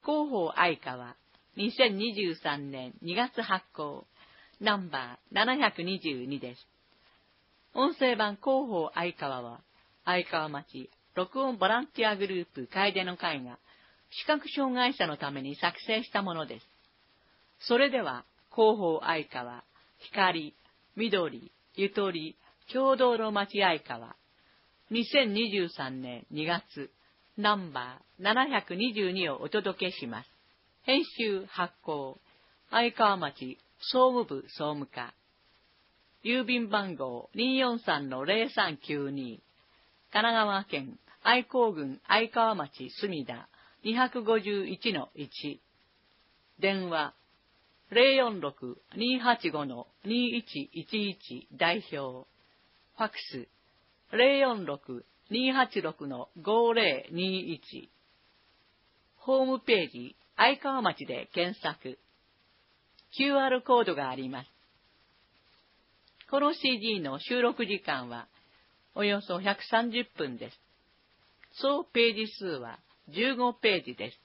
広報愛川、2023年2月発行、ナンバー722です。音声版広報愛川は、愛川町録音ボランティアグループ楓の会が、視覚障害者のために作成したものです。それでは、広報愛川、光、緑、ゆとり、共同の町愛川、2023年2月、ナンバー722をお届けします。編集発行、愛川町総務部総務課、郵便番号 243-0392、神奈川県愛工郡愛川町墨田 251-1、電話 046-285-2111 代表、ファックス 046-286-5021、ホームページ愛川町で検索、QR コードがあります。この CD の収録時間はおよそ130分です。総ページ数は15ページです。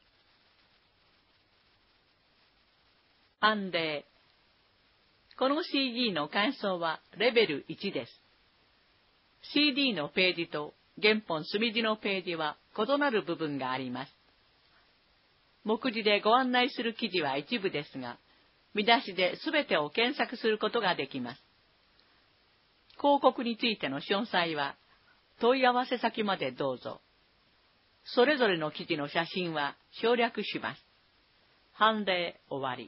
判例。この CD の感想はレベル1です。CD のページと原本墨字のページは異なる部分があります。目次でご案内する記事は一部ですが、見出しで全てを検索することができます。広告についての詳細は問い合わせ先までどうぞ。それぞれの記事の写真は省略します。判例終わり。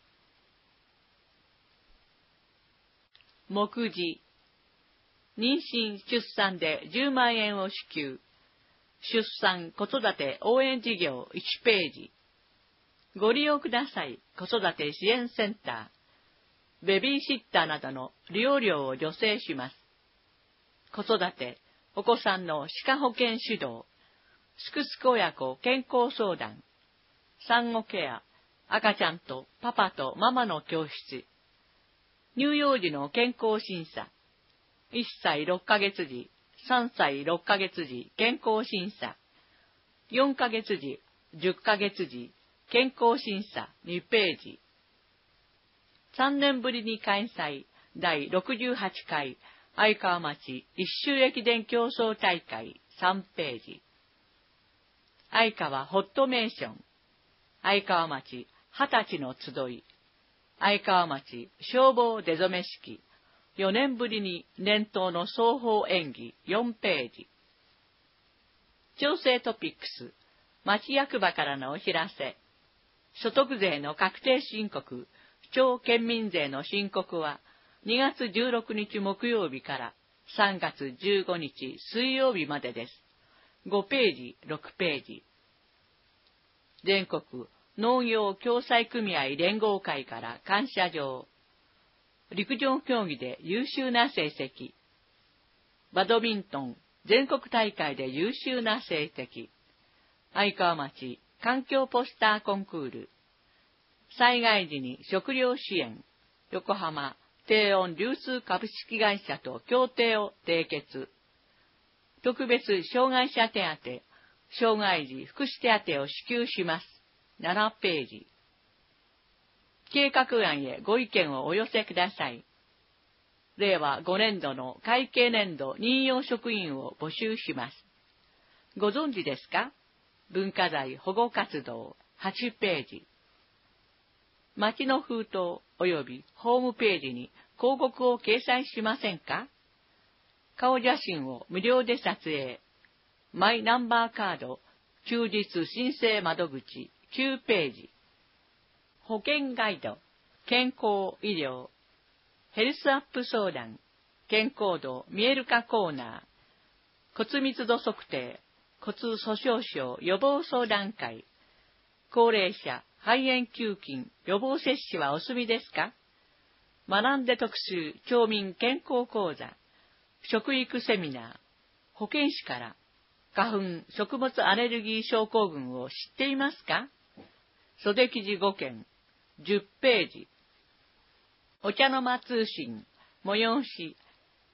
目次。妊娠・出産で10万円を支給。出産・子育て応援事業1ページ。ご利用ください。子育て支援センター。ベビーシッターなどの利用料を助成します。子育て、お子さんの歯科保健指導。すくすく親子健康相談。産後ケア。赤ちゃんとパパとママの教室。乳幼児の健康審査。1歳6ヶ月時、3歳6ヶ月時健康審査。4ヶ月時、10ヶ月時健康審査2ページ。3年ぶりに開催第68回愛川町一周駅伝競争大会3ページ。愛川ホットメーション。愛川町20歳の集い。愛川町消防出初め式。4年ぶりに年頭の双方演技4ページ。調整トピックス。町役場からのお知らせ。所得税の確定申告、町県民税の申告は2月16日木曜日から3月15日水曜日までです。5ページ、6ページ。全国農業共済組合連合会から感謝状。陸上競技で優秀な成績。バドミントン全国大会で優秀な成績。愛川町環境ポスターコンクール。災害時に食料支援。横浜低温流通株式会社と協定を締結。特別障害者手当、障害時福祉手当を支給します。7ページ。計画案へご意見をお寄せください。令和5年度の会計年度任用職員を募集します。ご存知ですか？文化財保護活動8ページ。町の封筒及びホームページに広告を掲載しませんか？顔写真を無料で撮影。マイナンバーカード休日申請窓口9ページ。保険ガイド、健康医療、ヘルスアップ相談、健康度見える化コーナー、骨密度測定、骨粗しょう症予防相談会、高齢者肺炎球菌予防接種はお済みですか？学んで特集町民健康講座、食育セミナー、保健師から花粉食物アレルギー症候群を知っていますか？袖記事5件、10ページ。お茶の間通信、催し、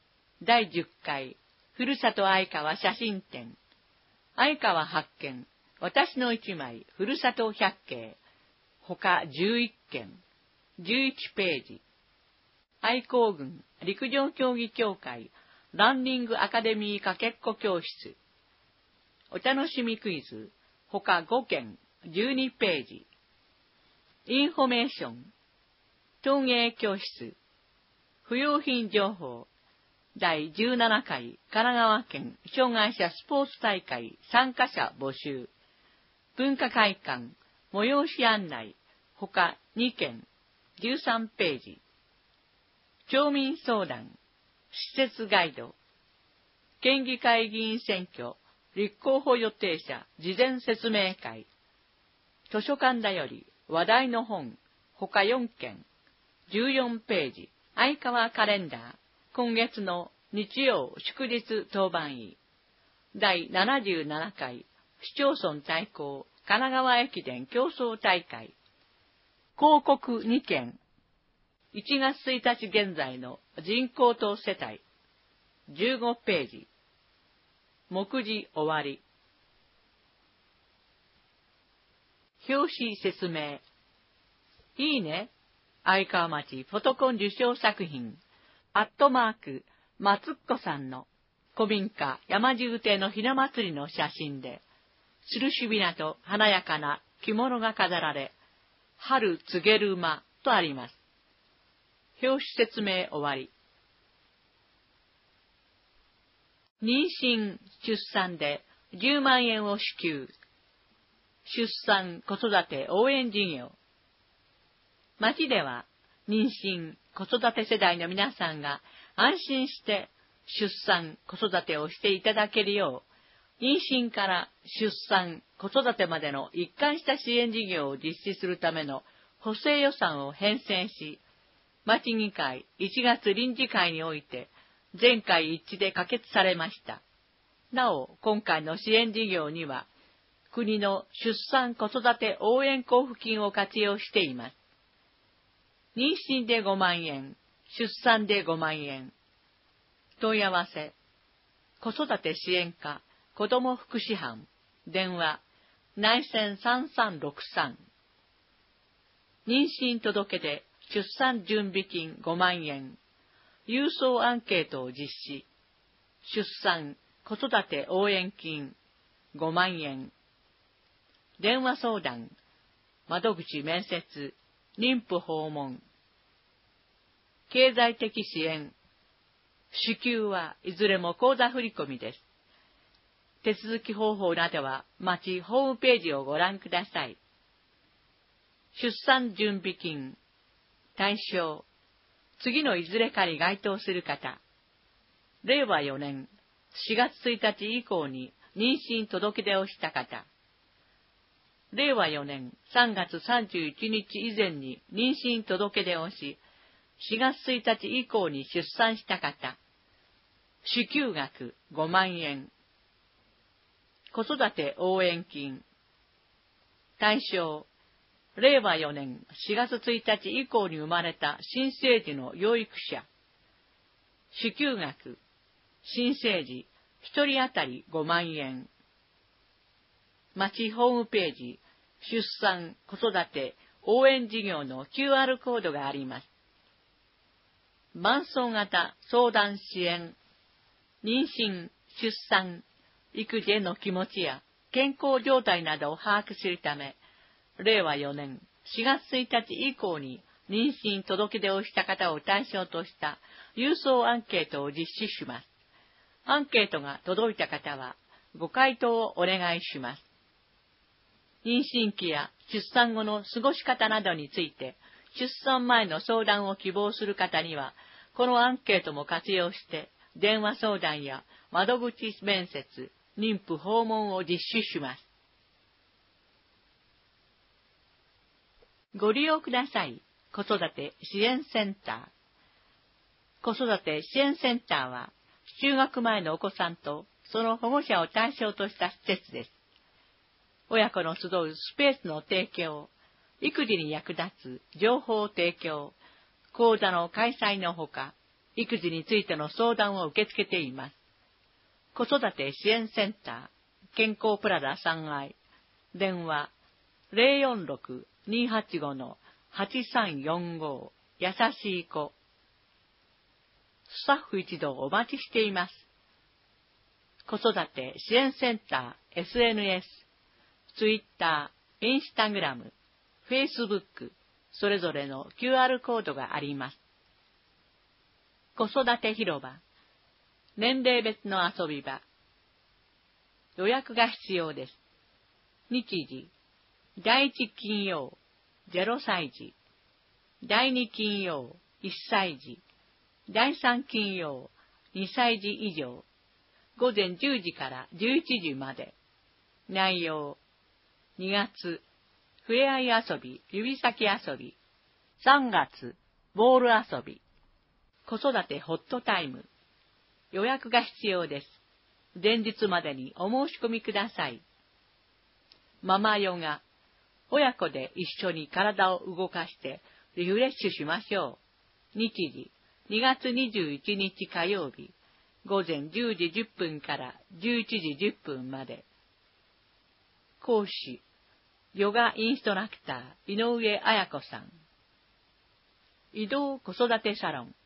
第10回、ふるさと愛川写真展、愛川発見、 私の一枚、ふるさと百景、他11件、11ページ。愛好軍陸上競技協会ランニングアカデミーかけっこ教室。お楽しみクイズ、他5件、12ページ。インフォメーション、陶芸教室、不用品情報、第17回神奈川県障害者スポーツ大会参加者募集。文化会館、催し案内、他2件、13ページ。町民相談、施設ガイド、県議会議員選挙、立候補予定者事前説明会、図書館だより話題の本、他4件、14ページ。相川カレンダー、今月の日曜祝日当番位。第77回市町村対抗神奈川駅伝競争大会。広告2件。1月1日現在の人口と世帯。15ページ。目次終わり。表紙説明。いいね。相川町フォトコン受賞作品。松っ子さんの古民家山地亭のひな祭りの写真で、印びなと華やかな着物が飾られ、春告げる馬とあります。表紙説明終わり。妊娠・出産で10万円を支給。出産・子育て応援事業。町では妊娠・子育て世代の皆さんが安心して出産・子育てをしていただけるよう、妊娠から出産・子育てまでの一貫した支援事業を実施するための補正予算を編成し、町議会1月臨時会において全会一致で可決されました。なお、今回の支援事業には、国の出産・子育て応援交付金を活用しています。妊娠で5万円、出産で5万円。問い合わせ、子育て支援課、子ども福祉班、電話、内線3363。妊娠届で出産準備金5万円。郵送アンケートを実施。出産、子育て応援金5万円。電話相談、窓口面接、妊婦訪問。経済的支援。支給はいずれも口座振込です。手続き方法などは町ホームページをご覧ください。出産準備金。対象。次のいずれかに該当する方。令和4年4月1日以降に妊娠届出をした方。令和4年3月31日以前に妊娠届出をし、4月1日以降に出産した方。支給額5万円。子育て応援金。対象。令和4年4月1日以降に生まれた新生児の養育者。支給額。新生児1人当たり5万円。町ホームページ、出産・子育て応援事業の QR コードがあります。伴走型相談支援。妊娠、出産、育児への気持ちや健康状態などを把握するため、令和4年4月1日以降に妊娠届出をした方を対象とした郵送アンケートを実施します。アンケートが届いた方はご回答をお願いします。妊娠期や出産後の過ごし方などについて、出産前の相談を希望する方には、このアンケートも活用して、電話相談や窓口面接、妊婦訪問を実施します。ご利用ください。子育て支援センター。子育て支援センターは、就学前のお子さんとその保護者を対象とした施設です。親子の集うスペースの提供、育児に役立つ情報提供、講座の開催のほか、育児についての相談を受け付けています。子育て支援センター、健康プラザ3階、 電話046-285-8345優しい子。スタッフ一同お待ちしています。子育て支援センター、SNS、Twitter、Instagram、Facebook、それぞれの QR コードがあります。子育て広場、年齢別の遊び場。予約が必要です。日時、第1金曜、0歳児。第2金曜、1歳児。第3金曜、2歳児以上。午前10時から11時まで。内容、2月、ふれあい遊び、指先遊び。3月、ボール遊び。子育てホットタイム。予約が必要です。前日までにお申し込みください。ママヨガ。親子で一緒に体を動かしてリフレッシュしましょう。日時、2月21日火曜日。午前10時10分から11時10分まで。講師、ヨガインストラクター、井上彩子さん。移動子育てサロン。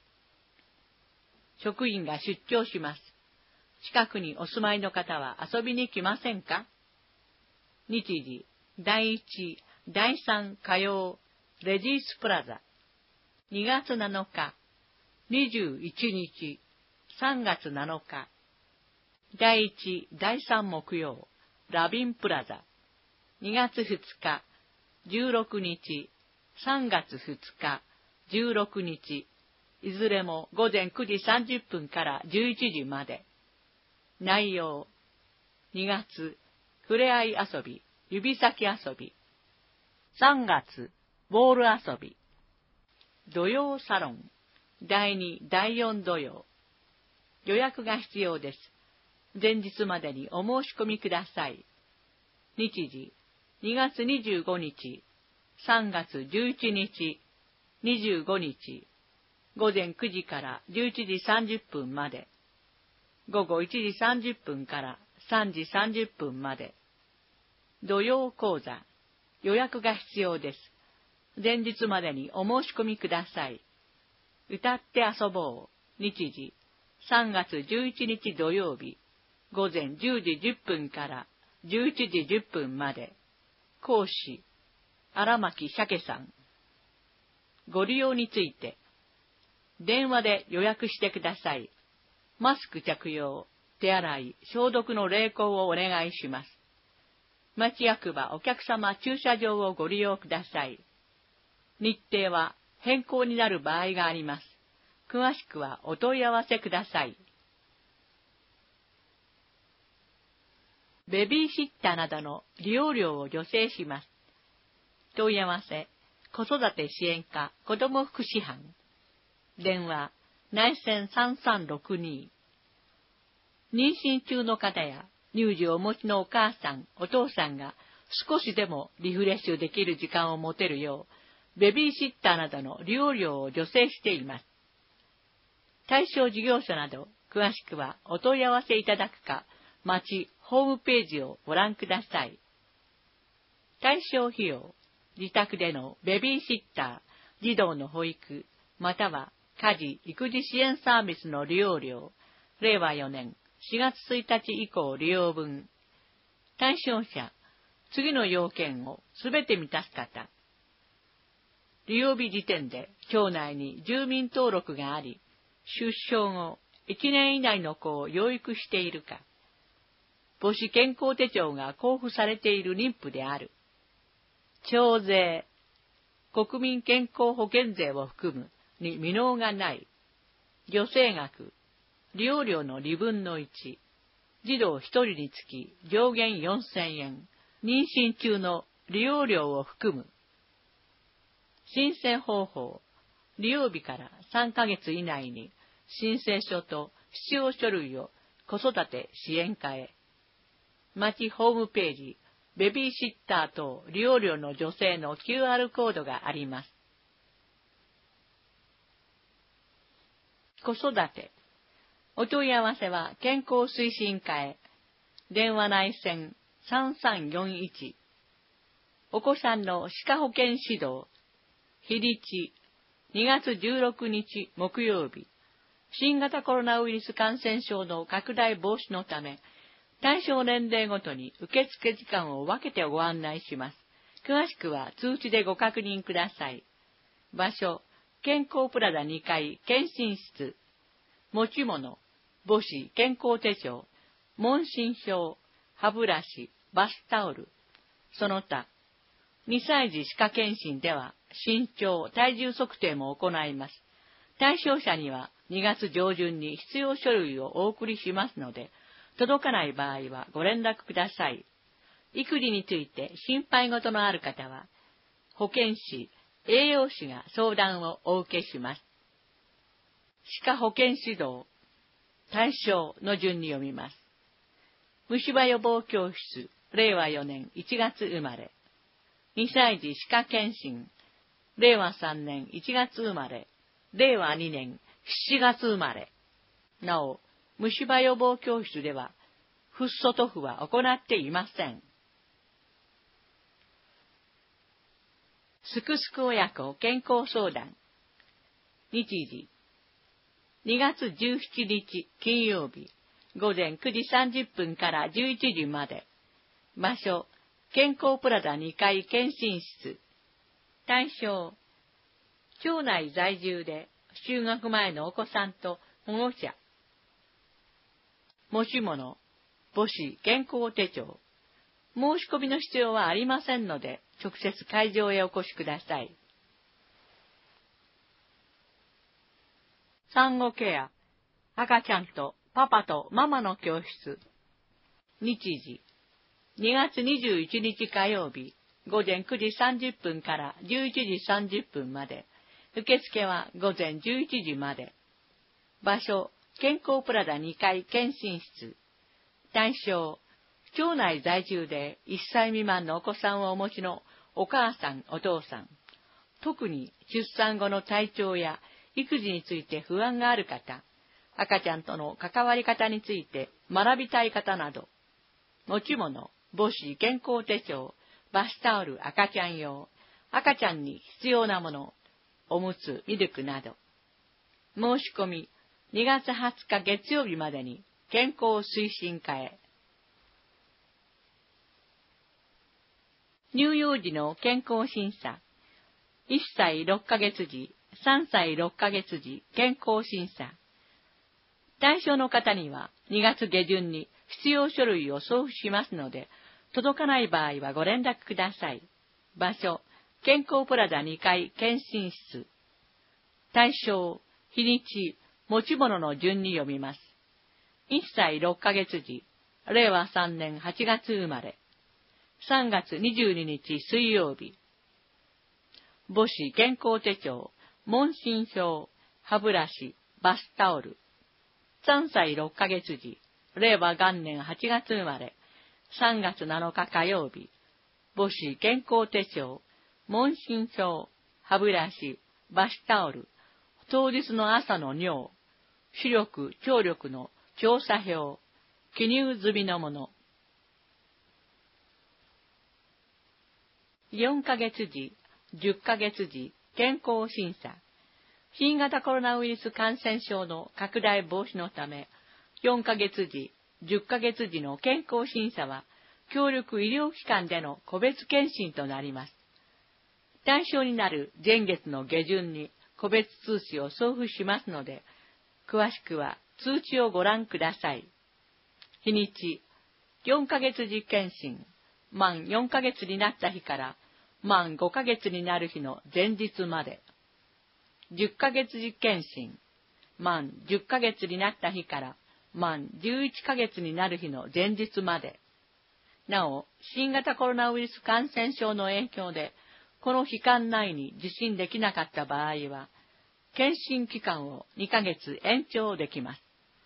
職員が出張します。近くにお住まいの方は遊びに来ませんか？日時、第1、第3火曜、レディースプラザ。2月7日、21日、3月7日。第1、第3木曜、ラビンプラザ。2月2日、16日、3月2日、16日。いずれも午前9時30分から11時まで。内容、2月、ふれあい遊び、指先遊び。3月、ボール遊び。土曜サロン、第2、第4土曜。予約が必要です。前日までにお申し込みください。日時、2月25日、3月11日、25日。午前9時から11時30分まで。午後1時30分から3時30分まで。土曜講座。予約が必要です。前日までにお申し込みください。歌って遊ぼう。日時。3月11日土曜日。午前10時10分から11時10分まで。講師。荒牧鮭さん。ご利用について。電話で予約してください。マスク着用、手洗い、消毒の励行をお願いします。町役場お客様駐車場をご利用ください。日程は変更になる場合があります。詳しくはお問い合わせください。ベビーシッターなどの利用料を助成します。問い合わせ、子育て支援課子ども福祉班。電話、内線3362。妊娠中の方や乳児をお持ちのお母さん、お父さんが少しでもリフレッシュできる時間を持てるよう、ベビーシッターなどの利用料を助成しています。対象事業者など、詳しくはお問い合わせいただくか、町ホームページをご覧ください。対象費用、自宅でのベビーシッター、児童の保育、または家事・育児支援サービスの利用料、令和4年4月1日以降利用分。対象者、次の要件をすべて満たす方。利用日時点で町内に住民登録があり、出生後1年以内の子を養育しているか。母子健康手帳が交付されている妊婦である。徴税、国民健康保険税を含むに未納がない。助成額、利用料の2分の1。児童1人につき上限4000円。妊娠中の利用料を含む。申請方法、利用日から3ヶ月以内に申請書と必要書類を子育て支援課へ。町ホームページ、ベビーシッター等利用料の助成の QR コードがあります。子育て。お問い合わせは健康推進課へ。電話内線 3341。お子さんの歯科保健指導。日にち、2月16日木曜日。新型コロナウイルス感染症の拡大防止のため、対象年齢ごとに受付時間を分けてご案内します。詳しくは通知でご確認ください。場所、健康プラザ2階検診室。持ち物、母子健康手帳、問診票、歯ブラシ、バスタオル。その他、2歳児歯科検診では身長、体重測定も行います。対象者には2月上旬に必要書類をお送りしますので、届かない場合はご連絡ください。育児について心配事のある方は、保健師、栄養士が相談をお受けします。歯科保健指導、対象の順に読みます。虫歯予防教室、令和4年1月生まれ。2歳児歯科検診、令和3年1月生まれ。令和2年7月生まれ。なお、虫歯予防教室では、フッ素塗布は行っていません。すくすく親子健康相談。日時、2月17日金曜日、午前9時30分から11時まで。場所、健康プラザ2階検診室。対象、町内在住で就学前のお子さんと保護者。持ち物、母子健康手帳。申し込みの必要はありませんので、直接会場へお越しください。産後ケア、赤ちゃんとパパとママの教室。日時、2月21日火曜日、午前9時30分から11時30分まで。受付は午前11時まで。場所、健康プラザ2階検診室。対象、町内在住で1歳未満のお子さんをお持ちのお母さん、お父さん。特に出産後の体調や育児について不安がある方、赤ちゃんとの関わり方について学びたい方など、持ち物、母子健康手帳、バスタオル赤ちゃん用、赤ちゃんに必要なもの、おむつ、ミルクなど。申し込み、2月20日月曜日までに健康推進課へ。乳幼児の健康審査。1歳6ヶ月時、3歳6ヶ月時健康審査。対象の方には2月下旬に必要書類を送付しますので、届かない場合はご連絡ください。場所、健康プラザ2階検診室。対象、日にち、持ち物の順に読みます。1歳6ヶ月時、令和3年8月生まれ。3月22日水曜日。母子健康手帳、問診票、歯ブラシ、バスタオル。3歳6ヶ月時、令和元年8月生まれ。3月7日火曜日。母子健康手帳、問診票、歯ブラシ、バスタオル。当日の朝の尿、視力、聴力の調査票、記入済みのもの。4ヶ月時、10ヶ月時、健康審査。新型コロナウイルス感染症の拡大防止のため、4ヶ月時、10ヶ月時の健康審査は、協力医療機関での個別検診となります。対象になる前月の下旬に個別通知を送付しますので、詳しくは通知をご覧ください。日にち、4ヶ月時検診、満4ヶ月になった日から満5ヶ月になる日の前日まで。10ヶ月時検診、満10ヶ月になった日から満11ヶ月になる日の前日まで。なお、新型コロナウイルス感染症の影響で、この期間内に受診できなかった場合は、検診期間を2ヶ月延長できます。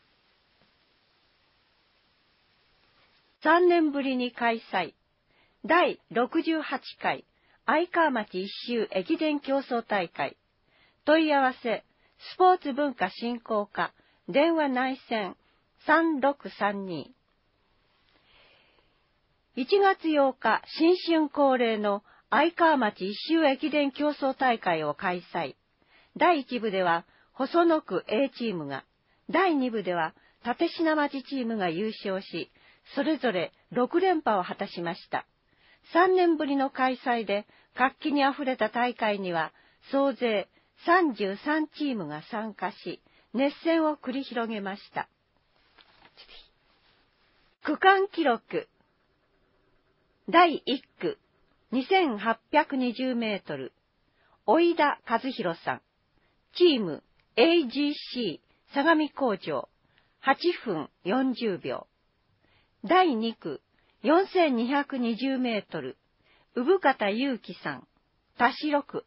3年ぶりに開催。第68回愛川町一周駅伝競争大会。問い合わせ、スポーツ文化振興課、電話内線3632。 1月8日、新春恒例の愛川町一周駅伝競争大会を開催。第1部では、細野区 A チームが、第2部では、立科町チームが優勝し、それぞれ6連覇を果たしました。3年ぶりの開催で、活気にあふれた大会には、総勢33チームが参加し、熱戦を繰り広げました。区間記録。第1区、2820メートル、小井田和弘さん、チーム AGC 相模工場、8分40秒。第2区、4220メートル、産方祐樹さん、田代区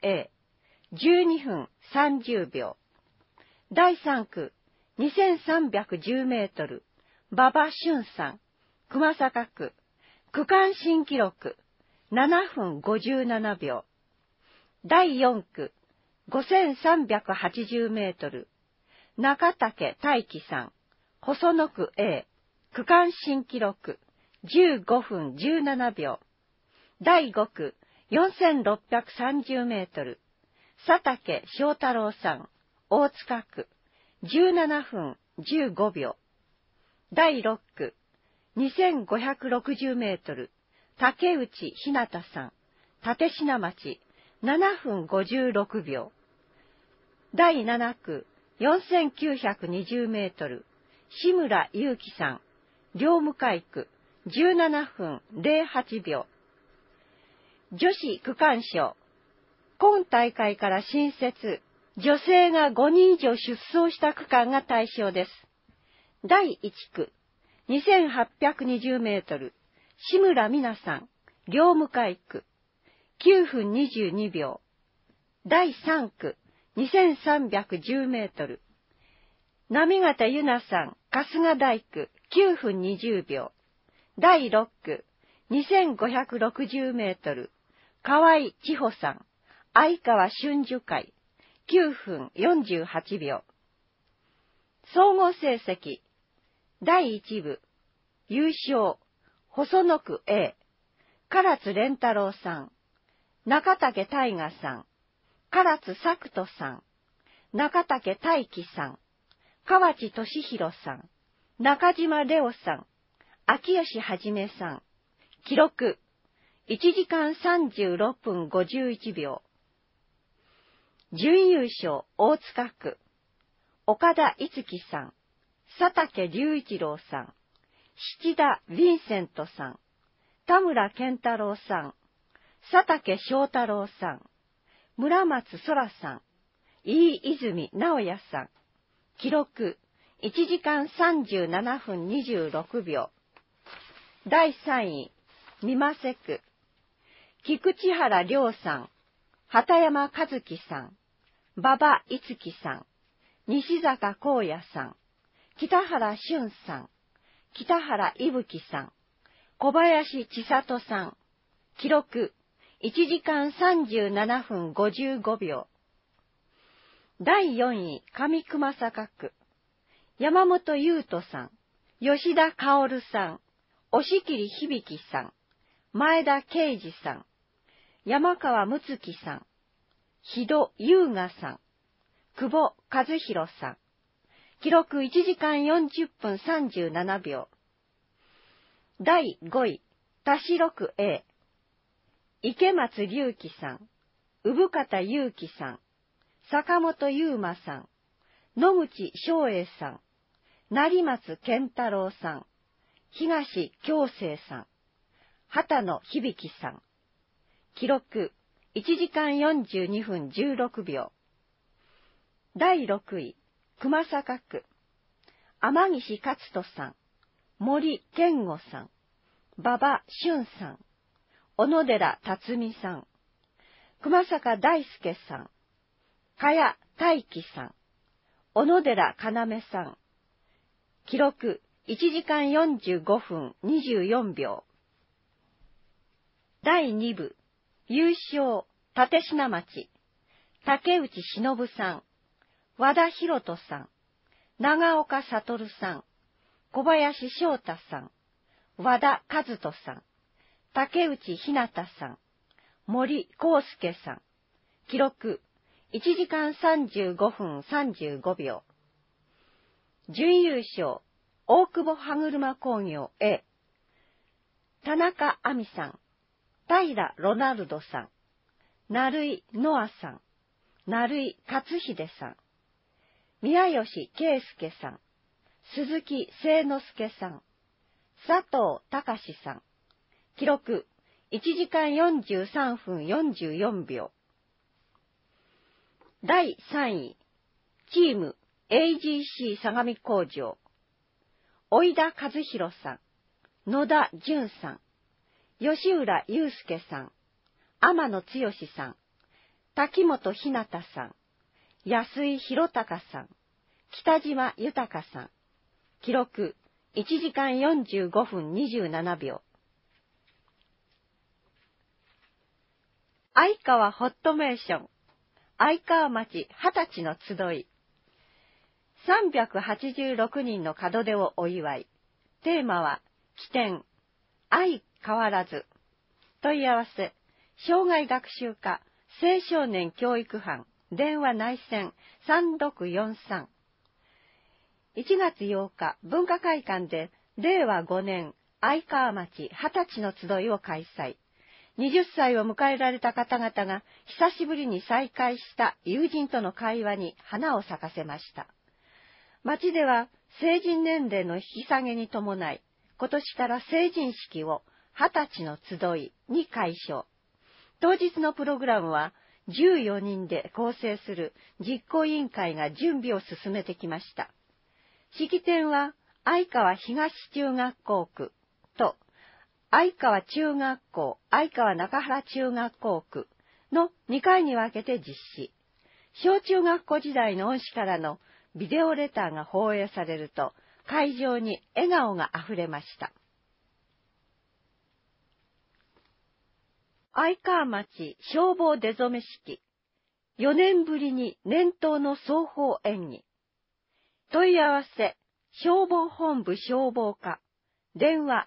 A、12分30秒。第3区、2310メートル、馬場俊さん、熊坂区、区間新記録、7分57秒。第4区、5380メートル、中竹大輝さん、細野区 A、区間新記録、15分17秒。第5区、4630メートル、佐竹翔太郎さん、大塚区、17分15秒。第6区、2560メートル、竹内ひなたさん、立科町、7分56秒。第7区、4920メートル、志村祐樹さん、両向区、17分08秒。女子区間賞。今大会から新設、女性が5人以上出走した区間が対象です。第1区、2820メートル、志村美奈さん、両向区、9分22秒。第3区、2310メートル、行方ゆなさん、春日大区、9分20秒。第6区、2560メートル、河合千穂さん、相川春樹会、9分48秒。総合成績、第1部、優勝、細野区 A、唐津連太郎さん、中竹大賀さん、唐津作人さん、中竹大輝さん、河内俊弘さん、中島レオさん、秋吉はじめさん、記録、1時間36分51秒。準優勝、大塚区、岡田いつきさん、佐竹隆一郎さん、七田ヴィンセントさん、田村健太郎さん、佐竹翔太郎さん、村松空さん、飯泉直也さん、記録、1時間37分26秒。第3位、三瀬区、菊池原亮さん、畑山和樹さん、馬場いつきさん、西坂光也さん、北原俊さん、北原伊吹さん、小林千里さん、記録、1時間37分55秒。第4位、上熊坂区、山本優斗さん、吉田薫さん、押切響さん、前田啓二さん、山川睦月さん、日戸優雅さん、久保和弘さん、記録1時間40分37秒。第5位、田代区 A、池松隆樹さん、産方祐樹さん、坂本優馬さん、野口翔英さん、成松健太郎さん、東京生さん、畑野響さん、記録1時間42分16秒。第6位、熊坂区、天岸勝人さん、森健吾さん、馬場俊さん、小野寺辰巳さん、熊坂大輔さん、茅大輝さん、小野寺要さん、記録1時間45分24秒。第2部、優勝、立科町、竹内忍さん、和田博人さん、長岡悟さん、小林翔太さん、和田和人さん、 竹内ひなたさん、森康介さん。記録、1時間35分35秒。準優勝、大久保歯車工業 A。田中亜美さん、平ロナルドさん、成井ノアさん、成井勝秀さん、宮吉圭介さん、鈴木誠之助さん、佐藤隆さん。記録、1時間43分44秒。第3位、チーム AGC 相模工場。小田和弘さん、野田淳さん、吉浦祐介さん、天野剛さん、滝本ひなたさん、安井博隆さん、北島豊さん。記録、1時間45分27秒。相川ホットメーション、相川町20歳の集い。386人の門出をお祝い。テーマは、起点、相変わらず。問い合わせ、障害学習課、青少年教育班、電話内線3643。1月8日、文化会館で、令和5年、相川町20歳の集いを開催。20歳を迎えられた方々が、久しぶりに再会した友人との会話に花を咲かせました。町では、成人年齢の引き下げに伴い、今年から成人式を20歳の集いに改称。当日のプログラムは14人で構成する実行委員会が準備を進めてきました。式典は相川東中学校区と相川中学校、相川中原中学校区の2回に分けて実施。小中学校時代の恩師からのビデオレターが放映されると、会場に笑顔があふれました。相川町消防出初め式。4年ぶりに年頭の双方演技。問い合わせ、消防本部消防課。電話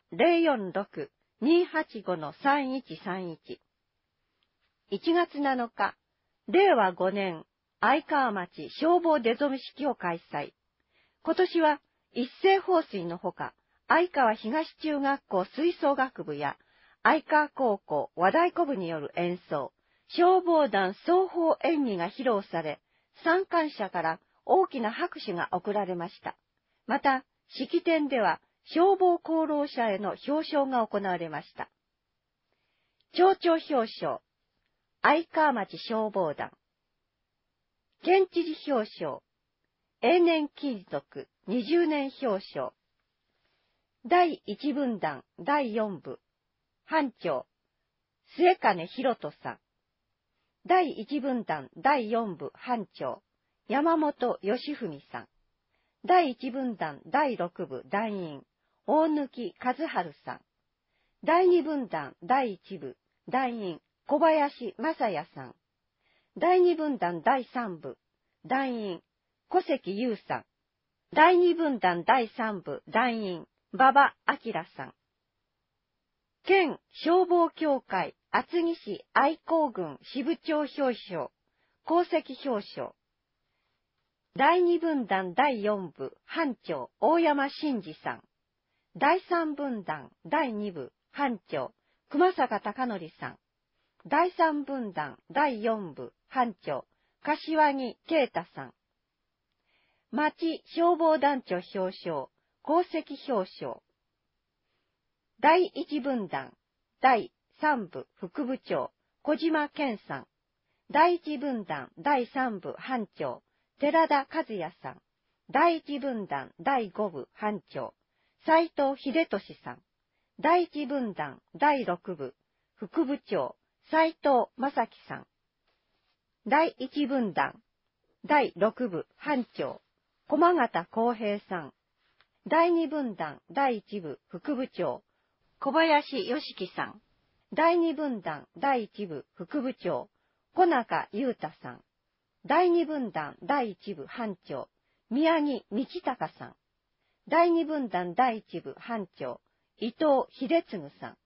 046-285-3131。1月7日、令和5年、相川町消防出初め式を開催。今年は一斉放水のほか、相川東中学校吹奏楽部や相川高校和太鼓部による演奏、消防団双方演技が披露され、参観者から大きな拍手が送られました。また、式典では消防功労者への表彰が行われました。町長表彰、相川町消防団。県知事表彰、永年金属20年表彰。第1分団第4部、班長、末金博人さん。第1分団第4部班長、山本義文さん。第1分団第6部団員、大貫和治さん。第2分団第1部団員、小林正也さん。第2分団第3部団員、小関優さん。第2分団第3部団員、馬場明さん。県消防協会厚木市愛好郡支部長表彰、功績表彰。第2分団第4部班長大山真二さん。第3分団第2部班長熊坂貴則さん。第3分団第4部班長柏木啓太さん。町消防団長表彰、功績表彰。第1分団第3部副部長小島健さん。第1分団第3部班長寺田和也さん。第1分団第5部班長斉藤秀俊さん。第1分団第6部副部長斉藤正樹さん。第1分団第6部班長駒形康平さん。第2分団第1部副部長小林良樹さん。第2分団第1部副部長小中裕太さん。第2分団第1部班長宮城道隆さん。第2分団第1部班長伊藤秀次さん。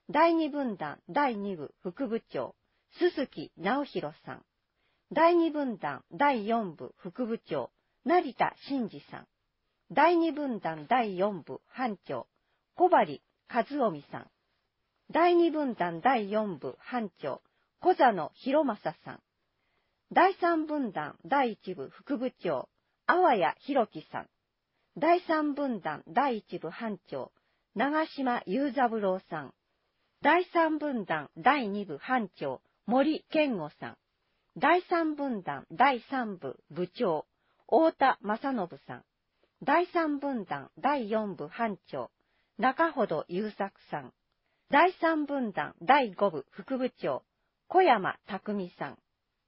第二分団第二部副部長、鈴木直弘さん。第二分団第四部副部長、成田真二さん。第二分団第四部班長、小針和臣さん。第二分団第四部班長、小佐野博正さん。第三分団第一部副部長、阿波谷博樹さん。第三分団第一部班長、長島雄三郎さん。第三分団第二部班長、森健吾さん。第三分団第三部部長、太田正信さん。第三分団第四部班長、中程優作さん。第三分団第五部副部長、小山匠さん。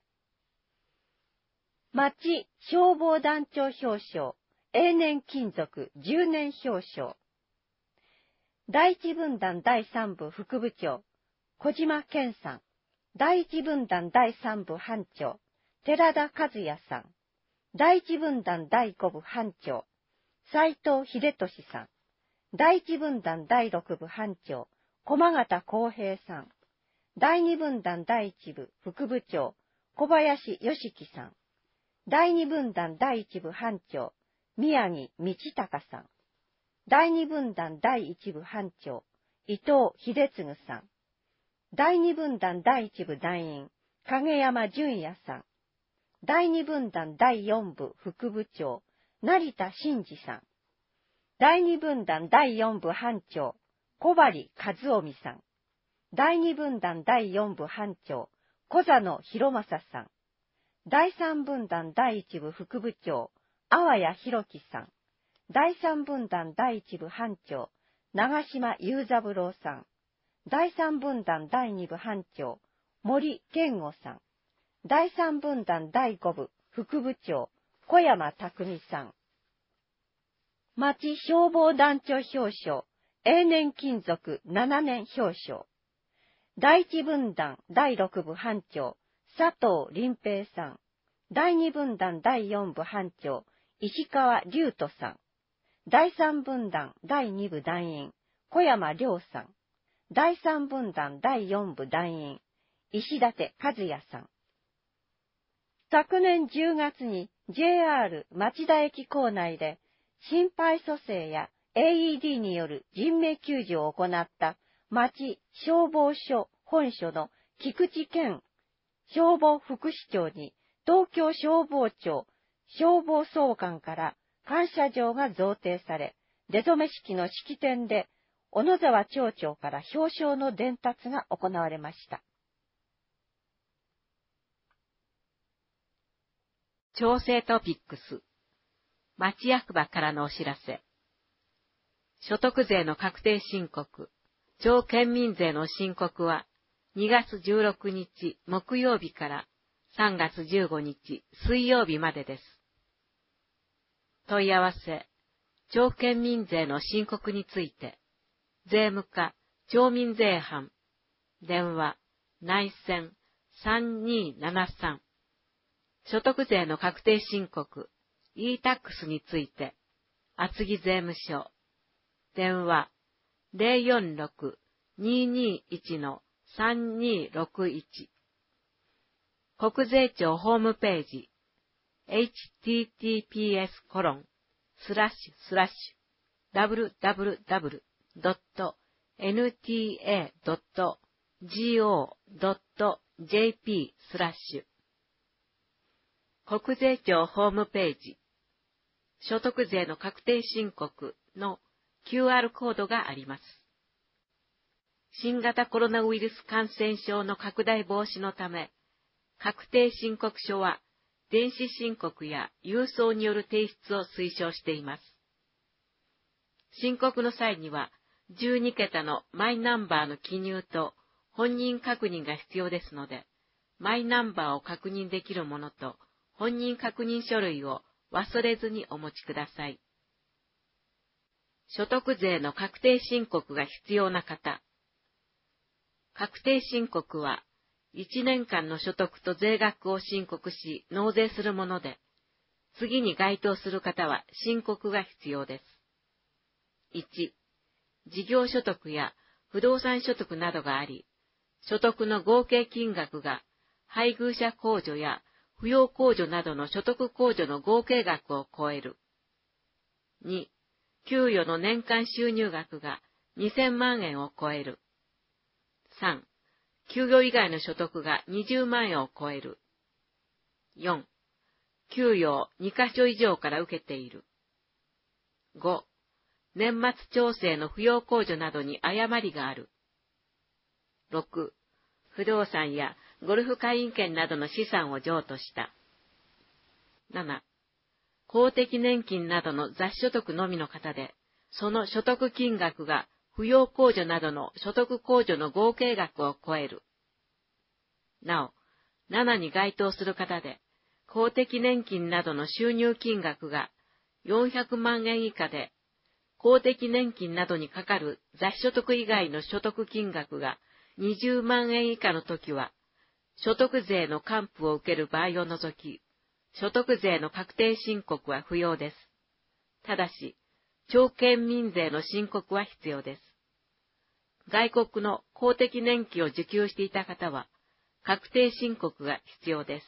町消防団長表彰、永年勤続10年表彰。第一分団第三部副部長、小島健さん。第一分団第三部班長、寺田和也さん。第一分団第五部班長、斉藤秀俊さん。第一分団第六部班長、駒形康平さん。第二分団第一部副部長、小林義樹さん。第二分団第一部班長、宮城道隆さん。第二分団第一部班長、伊藤秀次さん。第二分団第一部団員、影山淳也さん。第二分団第四部副部長、成田真二さん。第二分団第四部班長、小針和臣さん。第二分団第四部班長、小佐野博正さん。第三分団第一部副部長、阿波谷博樹さん。第三分団第一部班長、長島雄三郎さん。第三分団第二部班長、森健吾さん。第三分団第五部副部長、小山匠さん。町消防団長表彰、永年勤続7年表彰。第一分団第六部班長、佐藤林平さん。第二分団第四部班長、石川隆斗さん。第三分団第二部団員、小山亮さん。第三分団第四部団員、石立和也さん。昨年10月に JR 町田駅構内で心肺蘇生や AED による人命救助を行った町消防署本所の菊池健消防副市長に東京消防庁消防総監から感謝状が贈呈され、出初め式の式典で小野沢町長から表彰の伝達が行われました。 調整トピックス。町役場からのお知らせ。所得税の確定申告、町県民税の申告は2月16日木曜日から3月15日水曜日までです。問い合わせ、町県民税の申告について、税務課町民税班、電話、内線3273。所得税の確定申告、e-tax について、厚木税務署、電話、046-221-3261。国税庁ホームページ、https://www.nta.go.jp/ 国税庁ホームページ、所得税の確定申告の QR コードがあります。新型コロナウイルス感染症の拡大防止のため、確定申告書は電子申告や郵送による提出を推奨しています。申告の際には、12桁のマイナンバーの記入と本人確認が必要ですので、マイナンバーを確認できるものと本人確認書類を忘れずにお持ちください。所得税の確定申告が必要な方。確定申告は、1年間の所得と税額を申告し納税するもので、次に該当する方は申告が必要です。1、事業所得や不動産所得などがあり、所得の合計金額が配偶者控除や扶養控除などの所得控除の合計額を超える。2、給与の年間収入額が2000万円を超える。3、給与以外の所得が20万円を超える。4、給与を2カ所以上から受けている。5、年末調整の扶養控除などに誤りがある。6、不動産やゴルフ会員権などの資産を譲渡した。7、公的年金などの雑所得のみの方で、その所得金額が扶養控除などの所得控除の合計額を超える。なお、7に該当する方で、公的年金などの収入金額が400万円以下で、公的年金などにかかる雑所得以外の所得金額が20万円以下のときは、所得税の還付を受ける場合を除き、所得税の確定申告は不要です。ただし、町県民税の申告は必要です。外国の公的年金を受給していた方は、確定申告が必要です。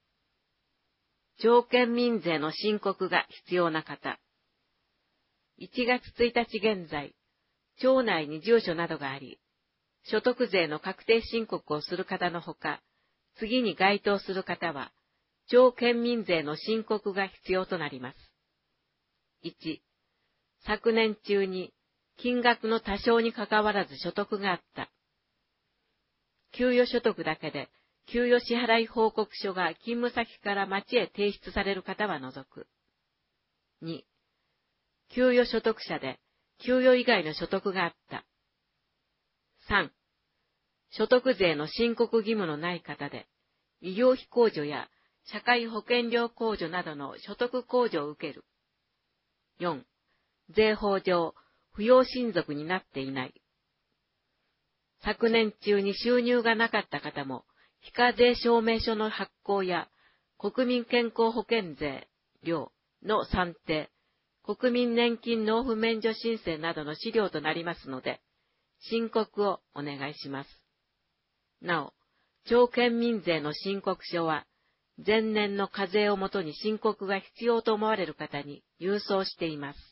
町県民税の申告が必要な方。1月1日現在、町内に住所などがあり、所得税の確定申告をする方のほか、次に該当する方は、町県民税の申告が必要となります。1、昨年中に金額の多少にかかわらず所得があった。給与所得だけで、給与支払い報告書が勤務先から町へ提出される方は除く。2、給与所得者で、給与以外の所得があった。3、所得税の申告義務のない方で、医療費控除や社会保険料控除などの所得控除を受ける。4、税法上、扶養親族になっていない。昨年中に収入がなかった方も、非課税証明書の発行や、国民健康保険税、料の算定、国民年金納付免除申請などの資料となりますので、申告をお願いします。なお、町県民税の申告書は、前年の課税をもとに申告が必要と思われる方に郵送しています。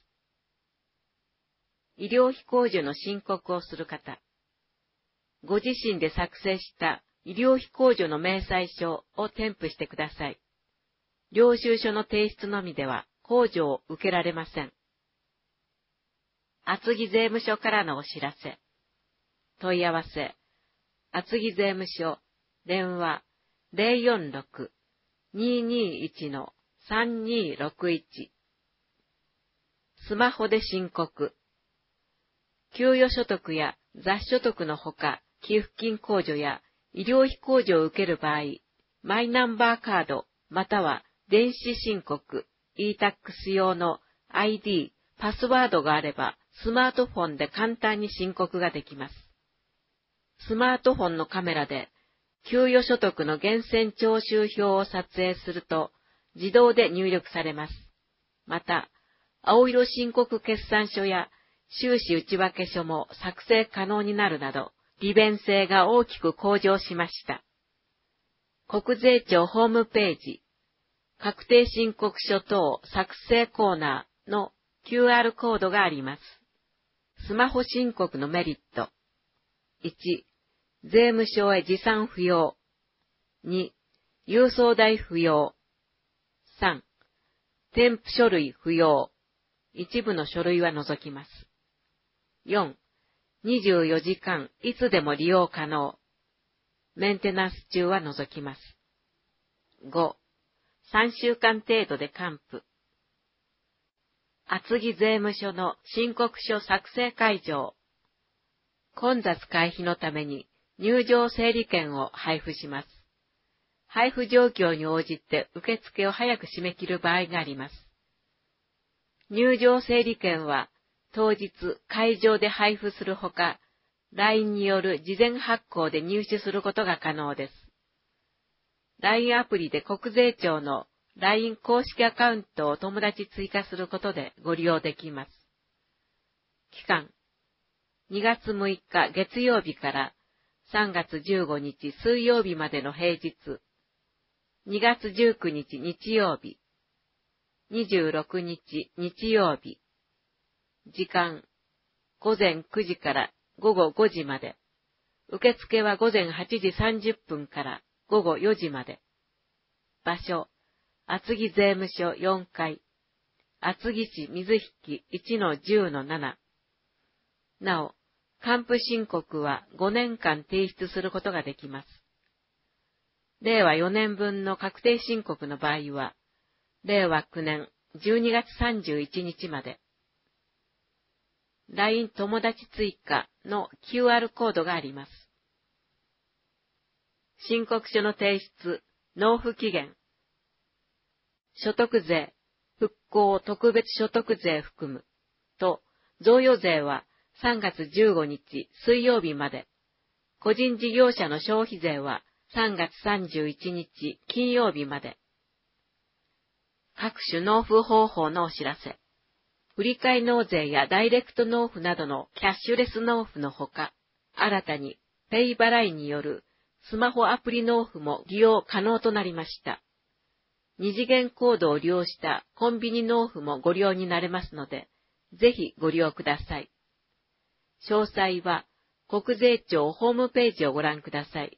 医療費控除の申告をする方。ご自身で作成した医療費控除の明細書を添付してください。領収書の提出のみでは控除を受けられません。厚木税務署からのお知らせ。問い合わせ。厚木税務署、電話 046-221-3261。スマホで申告。給与所得や雑所得のほか、寄付金控除や医療費控除を受ける場合、マイナンバーカードまたは電子申告、e-tax 用の ID、パスワードがあれば、スマートフォンで簡単に申告ができます。スマートフォンのカメラで、給与所得の源泉徴収票を撮影すると、自動で入力されます。また、青色申告決算書や収支内訳書も作成可能になるなど、利便性が大きく向上しました。国税庁ホームページ、確定申告書等作成コーナーの QR コードがあります。スマホ申告のメリット。1、税務署へ持参不要。2、郵送代不要。3、添付書類不要。一部の書類は除きます。4、24時間いつでも利用可能。メンテナンス中は除きます。5、3週間程度で還付。厚木税務署の申告書作成会場。混雑回避のために入場整理券を配布します。配布状況に応じて受付を早く締め切る場合があります。入場整理券は当日会場で配布するほか、LINE による事前発行で入手することが可能です。LINE アプリで国税庁の LINE 公式アカウントを友達追加することでご利用できます。期間 2月6日月曜日から3月15日水曜日までの平日、2月19日日曜日、26日日曜日、時間、午前9時から午後5時まで、受付は午前8時30分から午後4時まで、場所、厚木税務署4階、厚木市水引 1-10-7。なお、還付申告は5年間提出することができます。令和4年分の確定申告の場合は、令和9年12月31日まで。LINE 友達追加の QR コードがあります。申告書の提出、納付期限。所得税、復興特別所得税含むと、贈与税は3月15日水曜日まで。個人事業者の消費税は3月31日金曜日まで。各種納付方法のお知らせ。振替納税やダイレクト納付などのキャッシュレス納付のほか、新たにペイ払いによるスマホアプリ納付も利用可能となりました。二次元コードを利用したコンビニ納付もご利用になれますので、ぜひご利用ください。詳細は国税庁ホームページをご覧ください。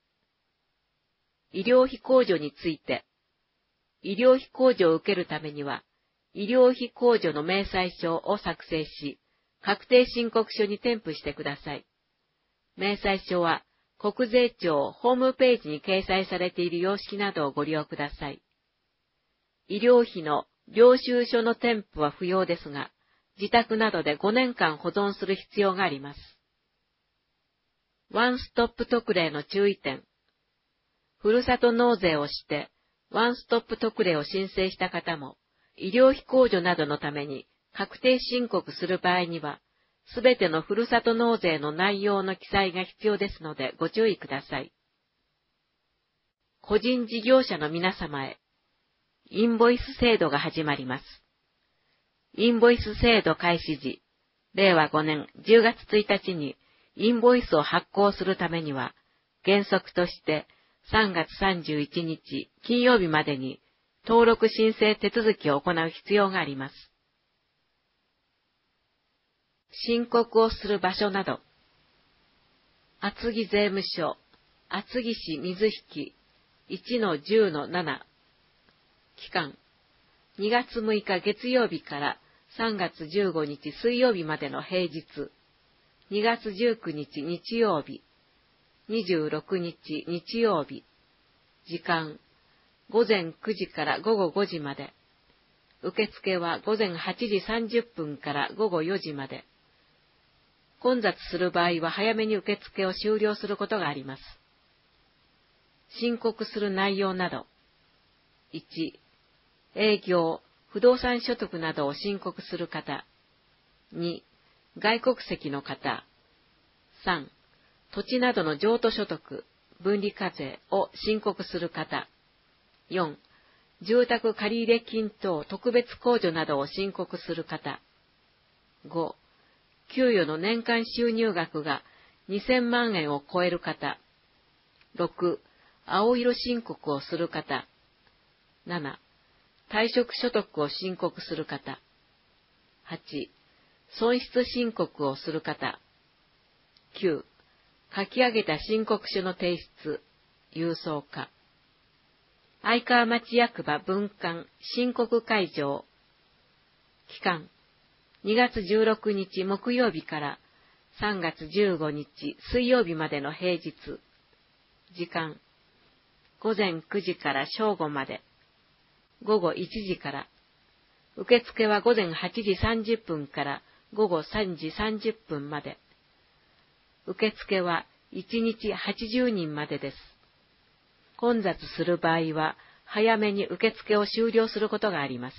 医療費控除について、医療費控除を受けるためには、医療費控除の明細書を作成し、確定申告書に添付してください。明細書は国税庁ホームページに掲載されている様式などをご利用ください。医療費の領収書の添付は不要ですが、自宅などで5年間保存する必要があります。ワンストップ特例の注意点。ふるさと納税をしてワンストップ特例を申請した方も、医療費控除などのために確定申告する場合には、すべてのふるさと納税の内容の記載が必要ですのでご注意ください。個人事業者の皆様へ、インボイス制度が始まります。インボイス制度開始時、令和5年10月1日にインボイスを発行するためには、原則として3月31日金曜日までに登録申請手続きを行う必要があります。申告をする場所など、厚木税務署、厚木市水引 1-10-7。期間、2月6日月曜日から3月15日水曜日までの平日、2月19日日曜日、26日日曜日、時間、午前9時から午後5時まで。受付は午前8時30分から午後4時まで。混雑する場合は早めに受付を終了することがあります。申告する内容など。1、営業、不動産所得などを申告する方。2、外国籍の方。3、土地などの譲渡所得、分離課税を申告する方。4、住宅借入金等特別控除などを申告する方。5、給与の年間収入額が2000万円を超える方。6、青色申告をする方。7、退職所得を申告する方。8、損失申告をする方。9、書き上げた申告書の提出、郵送化。愛川町役場分館申告会場。期間、2月16日木曜日から3月15日水曜日までの平日。時間、午前9時から正午まで。午後1時から。受付は午前8時30分から午後3時30分まで。受付は1日80人までです。混雑する場合は、早めに受付を終了することがあります。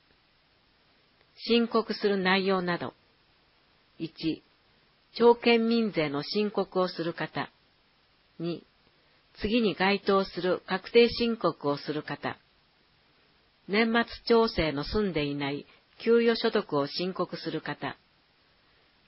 申告する内容など。1、町県民税の申告をする方。2、次に該当する確定申告をする方。年末調整の済んでいない給与所得を申告する方。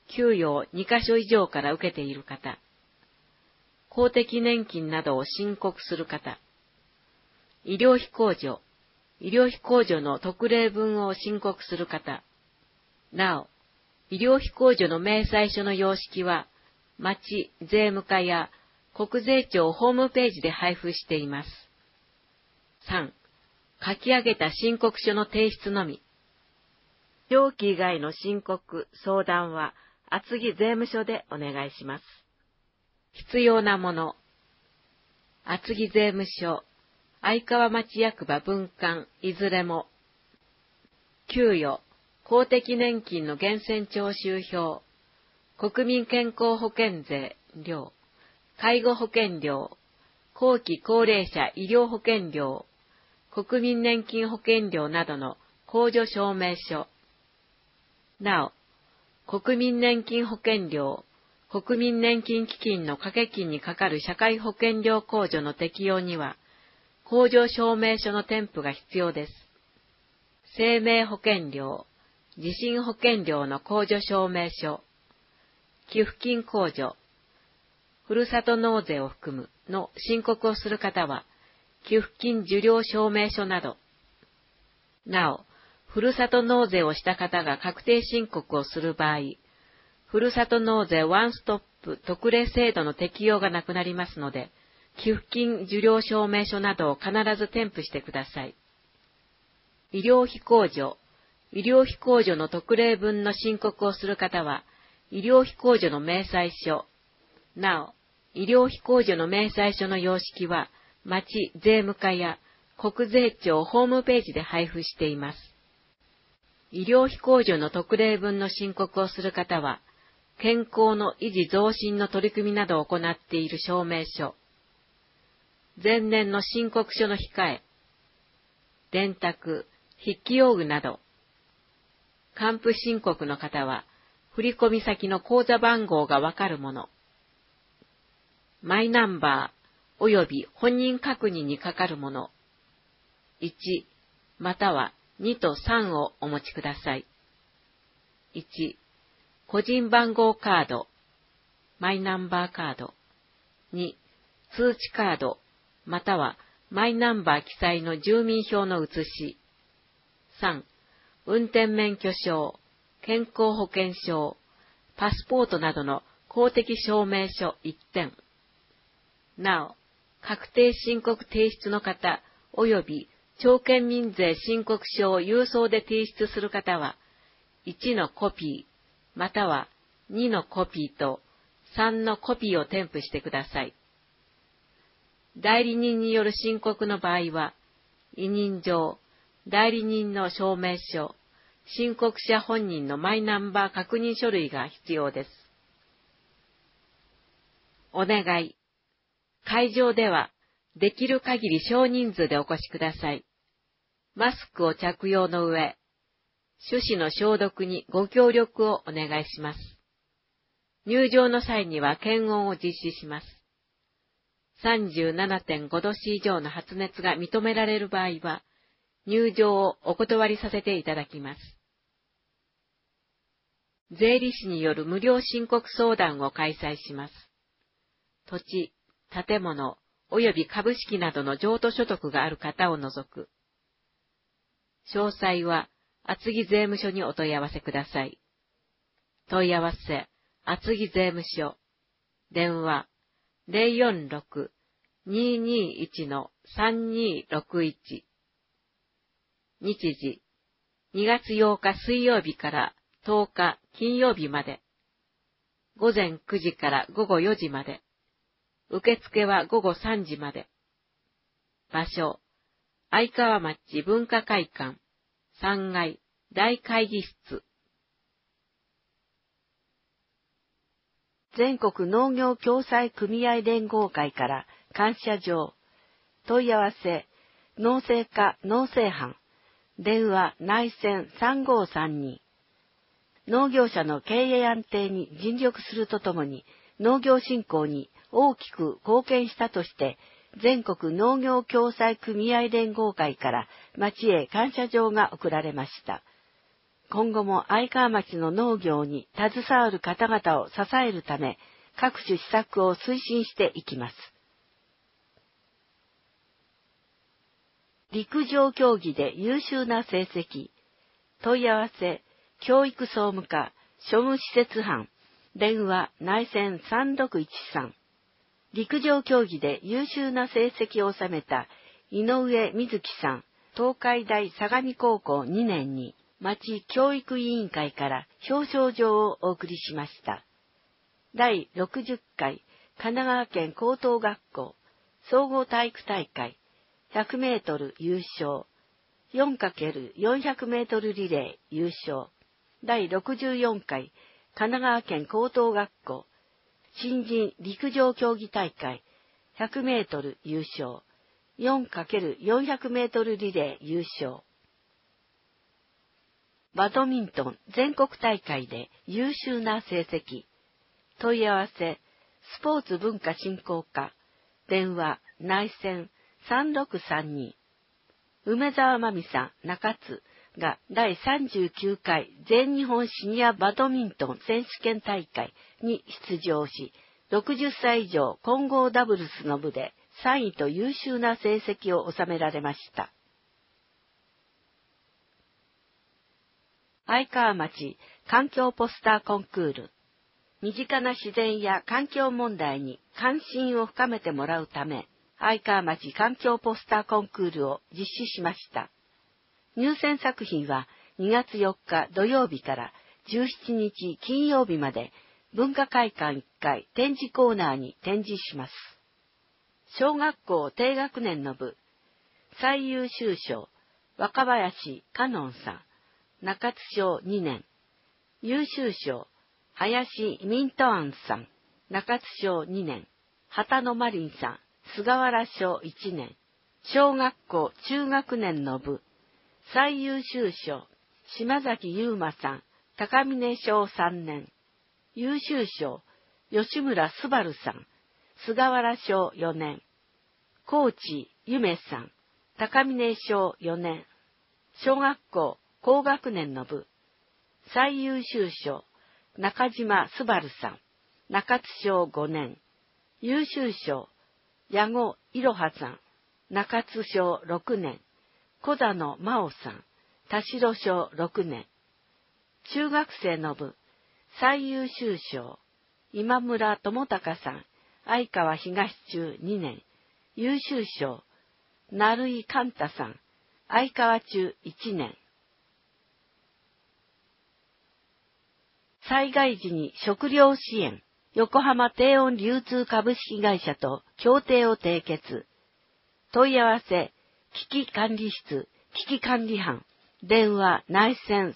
給与を2カ所以上から受けている方、公的年金などを申告する方、医療費控除の特例分を申告する方、なお、医療費控除の明細書の様式は、町税務課や国税庁ホームページで配布しています。3. 書き上げた申告書の提出のみ。表記以外の申告、相談は、厚木税務署でお願いします。必要なもの。厚木税務署、相川町役場分管、いずれも。給与、公的年金の源泉徴収票、国民健康保険税、料、介護保険料、後期高齢者医療保険料、国民年金保険料などの控除証明書。なお、国民年金保険料、国民年金基金の掛け金にかかる社会保険料控除の適用には、控除証明書の添付が必要です。生命保険料、地震保険料の控除証明書、寄付金控除、ふるさと納税を含むの申告をする方は、寄付金受領証明書など。なお、ふるさと納税をした方が確定申告をする場合、ふるさと納税ワンストップ特例制度の適用がなくなりますので、寄付金受領証明書などを必ず添付してください。医療費控除の特例分の申告をする方は、医療費控除の明細書。なお、医療費控除の明細書の様式は、町税務課や国税庁ホームページで配布しています。医療費控除の特例分の申告をする方は、健康の維持増進の取り組みなどを行っている証明書。前年の申告書の控え、電卓、筆記用具など。還付申告の方は、振込先の口座番号がわかるもの。マイナンバー及び本人確認にかかるもの。1、または2と3をお持ちください。1、個人番号カード、マイナンバーカード。2、通知カード、またはマイナンバー記載の住民票の写し。3、運転免許証、健康保険証、パスポートなどの公的証明書1点。なお、確定申告提出の方及び町県民税申告書を郵送で提出する方は、1のコピー、または2のコピーと3のコピーを添付してください。代理人による申告の場合は、委任状、代理人の証明書、申告者本人のマイナンバー確認書類が必要です。お願い。会場では、できる限り少人数でお越しください。マスクを着用の上、手指の消毒にご協力をお願いします。入場の際には検温を実施します。37.5 度 C 以上の発熱が認められる場合は、入場をお断りさせていただきます。税理士による無料申告相談を開催します。土地、建物、及び株式などの譲渡所得がある方を除く。詳細は、厚木税務署にお問い合わせください。問い合わせ、厚木税務署。電話、046-221-3261。日時、2月8日水曜日から10日金曜日まで。午前9時から午後4時まで。受付は午後3時まで。場所、相川町文化会館、3階、大会議室。 全国農業共済組合連合会から感謝状。問い合わせ、農政課農政班。電話内線3532。農業者の経営安定に尽力するとともに、農業振興に大きく貢献したとして、全国農業共済組合連合会から町へ感謝状が贈られました。 今後も愛川町の農業に携わる方々を支えるため、各種施策を推進していきます。陸上競技で優秀な成績。問い合わせ、教育総務課、庶務施設班、電話内線3613。陸上競技で優秀な成績を収めた井上瑞希さん、東海大相模高校2年に、町教育委員会から表彰状をお送りしました。第60回神奈川県高等学校総合体育大会100メートル優勝、4×400 メートルリレー優勝、第64回神奈川県高等学校新人陸上競技大会100メートル優勝、4×400 メートルリレー優勝。バドミントン全国大会で優秀な成績。問い合わせ、スポーツ文化振興課、電話内線3632。梅沢真美さん、中津が第39回全日本シニアバドミントン選手権大会に出場し、60歳以上混合ダブルスの部で3位と優秀な成績を収められました。愛川町環境ポスターコンクール。身近な自然や環境問題に関心を深めてもらうため、愛川町環境ポスターコンクールを実施しました。入選作品は2月4日土曜日から17日金曜日まで文化会館1階展示コーナーに展示します。小学校低学年の部、最優秀賞、若林香音さん、中津小2年。優秀賞、林ミントアンさん、中津小2年。畑野マリンさん、菅原小1年。小学校中学年の部、最優秀賞、島崎優馬さん、高峰小3年。優秀賞、吉村すばるさん、菅原小4年。高知ゆめさん、高峰小4年。小学校高学年の部、最優秀賞、中島すばるさん、中津小5年。優秀賞、矢後いろはさん、中津小6年。小座野真央さん、田代小6年。中学生の部、最優秀賞、今村智隆さん、愛川東中2年。優秀賞、成井寛太さん、愛川中1年。災害時に食料支援、横浜低温流通株式会社と協定を締結。問い合わせ、危機管理室、危機管理班、電話内線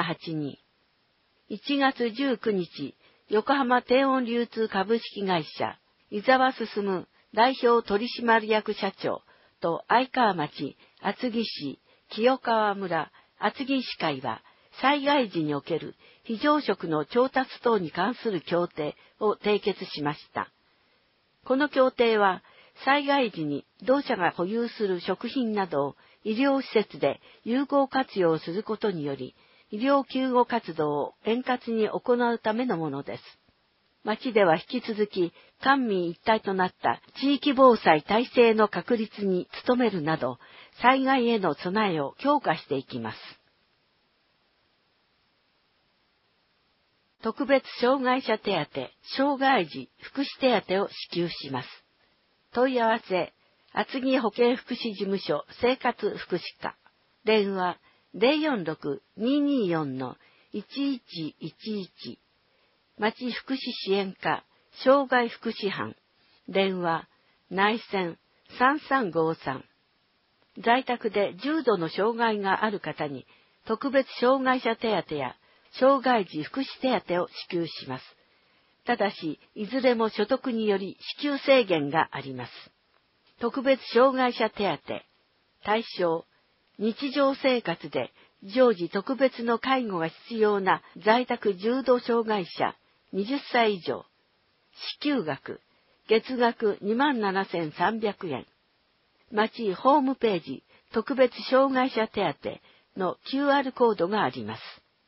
3782。1月19日、横浜低温流通株式会社、伊沢進代表取締役社長と愛川町厚木市清川村厚木市会は、災害時における非常食の調達等に関する協定を締結しました。この協定は、災害時に同社が保有する食品などを医療施設で有効活用することにより、医療救護活動を円滑に行うためのものです。町では引き続き官民一体となった地域防災体制の確立に努めるなど、災害への備えを強化していきます。特別障害者手当、障害児福祉手当を支給します。問い合わせ、厚木保健福祉事務所生活福祉課。電話、046-224-1111。町福祉支援課、障害福祉班。電話、内線3353。在宅で重度の障害がある方に、特別障害者手当や障害児福祉手当を支給します。ただし、いずれも所得により支給制限があります。特別障害者手当、対象、日常生活で常時特別の介護が必要な在宅重度障害者20歳以上、支給額、月額27,300円。町ホームページ、特別障害者手当の QR コードがあります。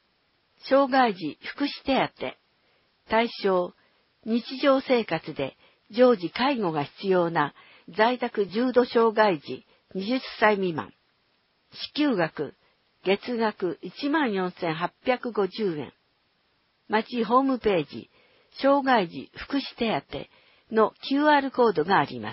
障害児福祉手当。対象、日常生活で常時介護が必要な在宅重度障害児20歳未満。支給額、月額14,850円。町ホームページ、障害児福祉手当の QR コードがあります。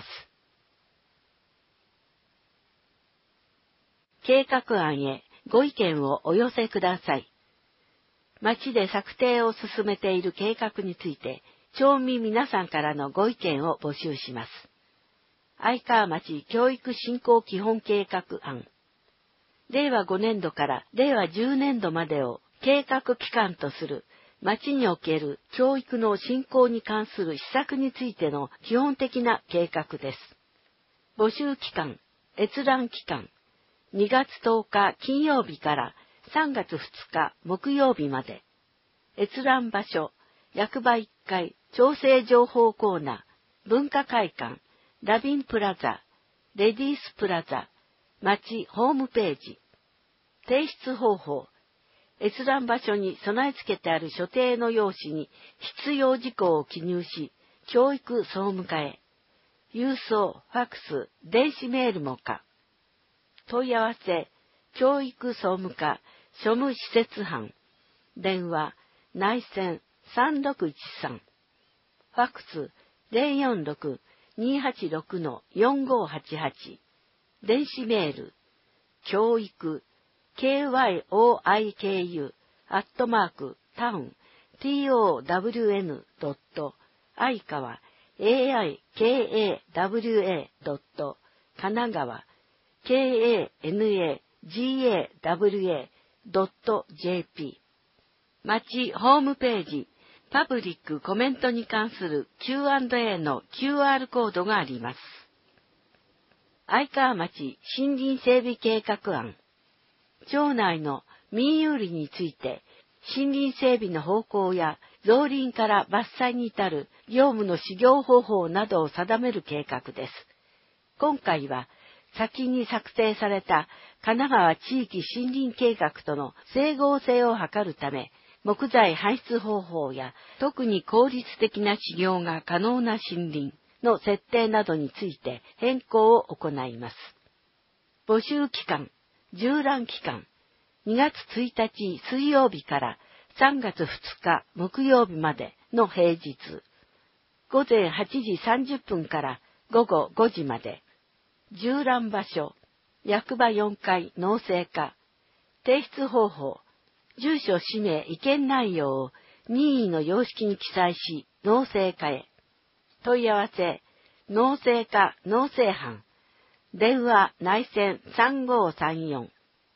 計画案へご意見をお寄せください。町で策定を進めている計画について、町民皆さんからのご意見を募集します。相川町教育振興基本計画案。令和5年度から令和10年度までを計画期間とする町における教育の振興に関する施策についての基本的な計画です。募集期間、閲覧期間、2月10日金曜日から3月2日木曜日まで。閲覧場所、役場1階、調整情報コーナー、文化会館、ラビンプラザ、レディースプラザ、町ホームページ。提出方法。閲覧場所に備え付けてある所定の用紙に必要事項を記入し、教育総務課へ。郵送、ファックス、電子メールも可。問い合わせ、教育総務課、庶務施設班。電話、内線3613。ファックス、046-286-4588。電子メール、教育、kyoyn.town、town、aikawa、kanagawa、jp。町ホームページ、パブリックコメントに関する Q&A の QR コードがあります。相川町森林整備計画案。町内の民有林について、森林整備の方向や造林から伐採に至る業務の施行方法などを定める計画です。今回は、先に策定された神奈川地域森林計画との整合性を図るため、木材排出方法や特に効率的な施行が可能な森林の設定などについて変更を行います。募集期間、縦覧期間、2月1日水曜日から3月2日木曜日までの平日、午前8時30分から午後5時まで。縦覧場所、役場4階農政課。提出方法、住所氏名意見内容を任意の様式に記載し、農政課へ。問い合わせ、農政課農政班。電話内線3534。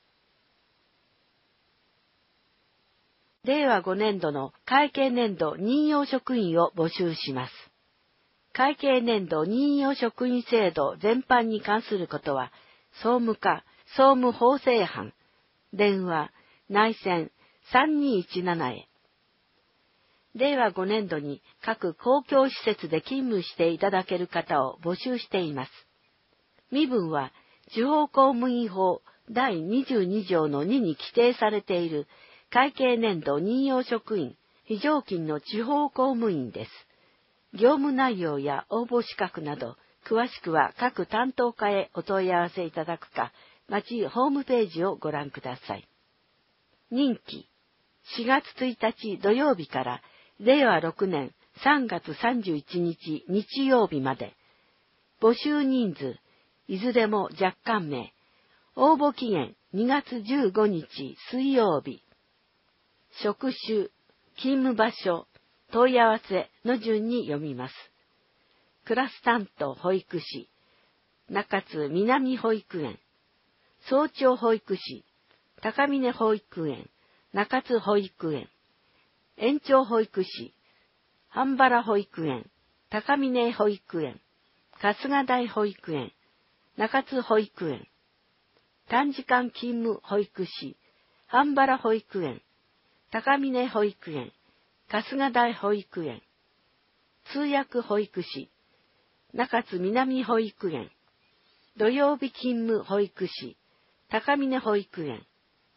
令和5年度の会計年度任用職員を募集します。会計年度任用職員制度全般に関することは、総務課、総務法制班、電話、内線3217へ。令和5年度に各公共施設で勤務していただける方を募集しています。身分は、地方公務員法第22条の2に規定されている会計年度任用職員、非常勤の地方公務員です。業務内容や応募資格など、詳しくは各担当課へお問い合わせいただくか、町ホームページをご覧ください。任期、4月1日土曜日から令和6年3月31日日曜日まで。募集人数、いずれも若干名。応募期限2月15日水曜日。職種、勤務場所、問い合わせの順に読みます。クラス担当保育士、中津南保育園、早朝保育士、高峰保育園、中津保育園、園長保育士、半原保育園、高峰保育園、春日台保育園、中津保育園、短時間勤務保育士、半原保育園、高峰保育園、春日台保育園、通訳保育士、中津南保育園、土曜日勤務保育士、高峰保育園、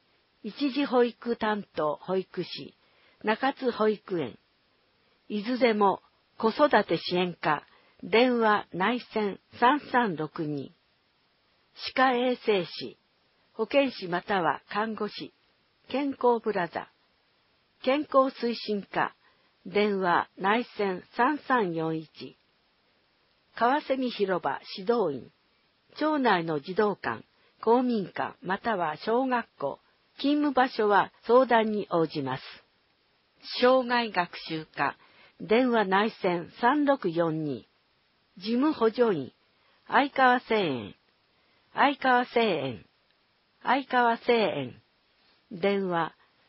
一時保育担当保育士、中津保育園。いずれも子育て支援課、電話内線3362。歯科衛生士、保健師または看護師、健康ブラザー。健康推進課、電話内線3341。川蝉広場指導員、町内の児童館、公民館または小学校、勤務場所は相談に応じます。障害学習課、電話内線3642。事務補助員、相川製園、相川製園、相川製園。電話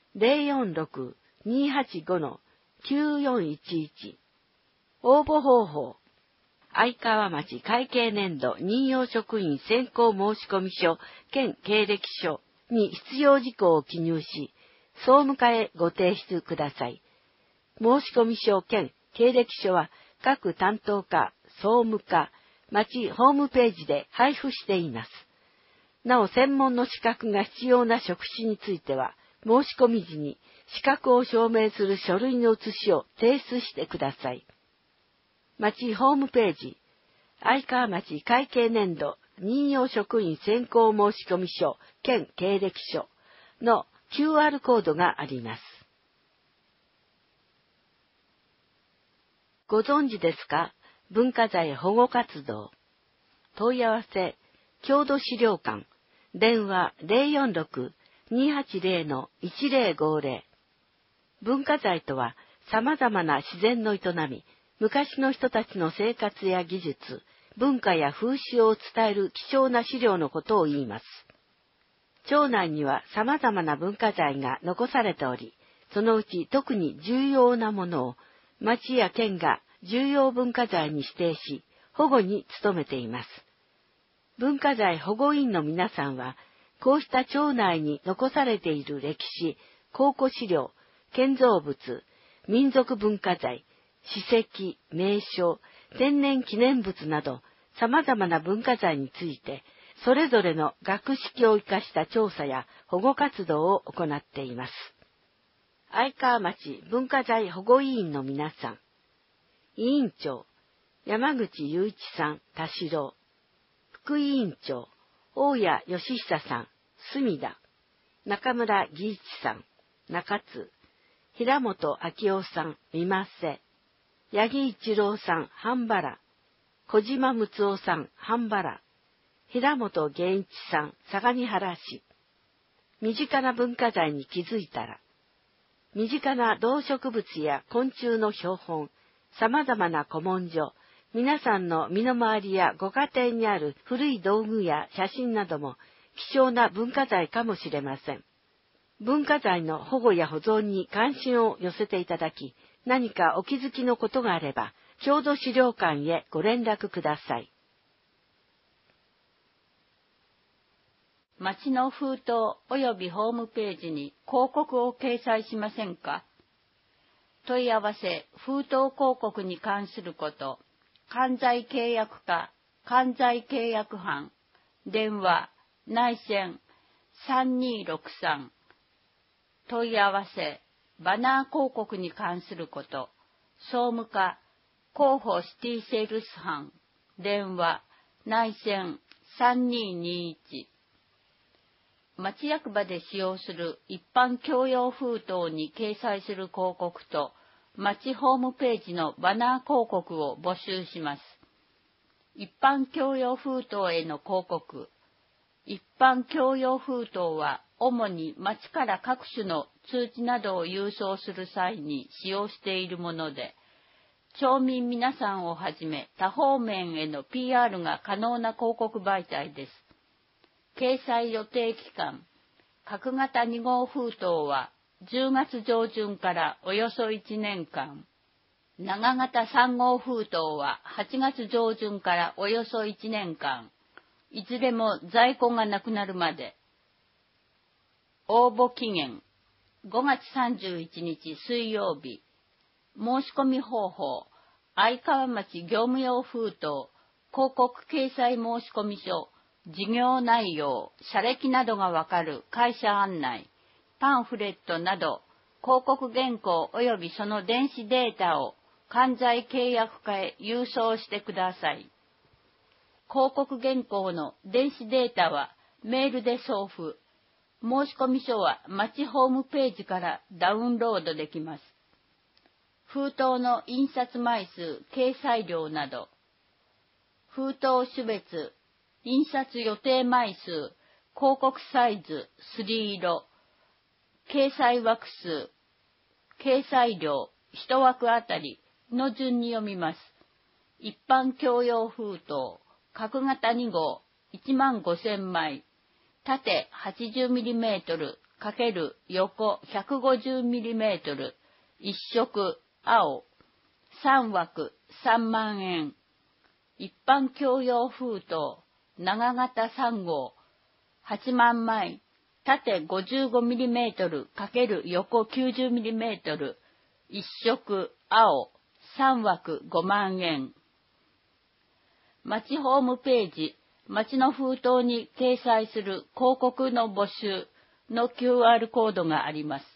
046-285-9411。応募方法、相川町会計年度任用職員選考申込書兼経歴書に必要事項を記入し、総務課へご提出ください。申込書兼経歴書は各担当課、総務課、町ホームページで配布しています。なお、専門の資格が必要な職種については、申し込み時に資格を証明する書類の写しを提出してください。町ホームページ、相川町会計年度任用職員選考申込書兼経歴書の QR コードがあります。ご存知ですか？文化財保護活動。問い合わせ、郷土資料館、電話046-280-1050。文化財とは、様々な自然の営み、昔の人たちの生活や技術、文化や風習を伝える貴重な資料のことを言います。町内には様々な文化財が残されており、そのうち特に重要なものを町や県が重要文化財に指定し、保護に努めています。文化財保護員の皆さんは、こうした町内に残されている歴史、考古資料、建造物、民族文化財、史跡、名所、天然記念物など、様々な文化財について、それぞれの学識を生かした調査や保護活動を行っています。相川町文化財保護委員の皆さん、委員長、山口雄一さん、田代。副委員長、大谷義久さん、隅田。中村義一さん、中津。平本昭夫さん、三馬瀬。八木一郎さん、半原。小島睦夫さん、半原。平本源一さん、相模原市。身近な文化財に気づいたら、身近な動植物や昆虫の標本、様々な古文書、皆さんの身の回りやご家庭にある古い道具や写真なども貴重な文化財かもしれません。文化財の保護や保存に関心を寄せていただき、何かお気づきのことがあれば、郷土資料館へご連絡ください。 町の封筒及びホームページに広告を掲載しませんか？問い合わせ、封筒広告に関すること、関西契約課、関西契約班、電話、内線3263。問い合わせ、バナー広告に関すること、総務課、広報シティセールス班、電話、内線3221。町役場で使用する一般共用封筒に掲載する広告と、町ホームページのバナー広告を募集します。一般共用封筒への広告。一般共用封筒は主に町から各種の通知などを郵送する際に使用しているもので、町民皆さんをはじめ多方面への PR が可能な広告媒体です。掲載予定期間、角型2号封筒は10月上旬からおよそ1年間、長型3号封筒は8月上旬からおよそ1年間、いずれも在庫がなくなるまで。応募期限、5月31日水曜日。申し込み方法、相川町業務用封筒、広告掲載申込書、事業内容、社歴などがわかる会社案内、 パンフレットなど、広告原稿及びその電子データを関西契約課へ郵送してください。広告原稿の電子データはメールで送付。申込書は町ホームページからダウンロードできます。封筒の印刷枚数、掲載量など、封筒種別、印刷予定枚数、広告サイズ、すり色、掲載枠数、掲載量、1枠あたりの順に読みます。一般共用封筒、角型2号、15000枚、縦 80mm ×横 150mm、一色、青、3枠3万円。一般共用封筒、長型3号、8万枚、縦 55mm × 横 90mm、一色、青、3枠5万円。町ホームページ、町の封筒に掲載する広告の募集の QR コードがあります。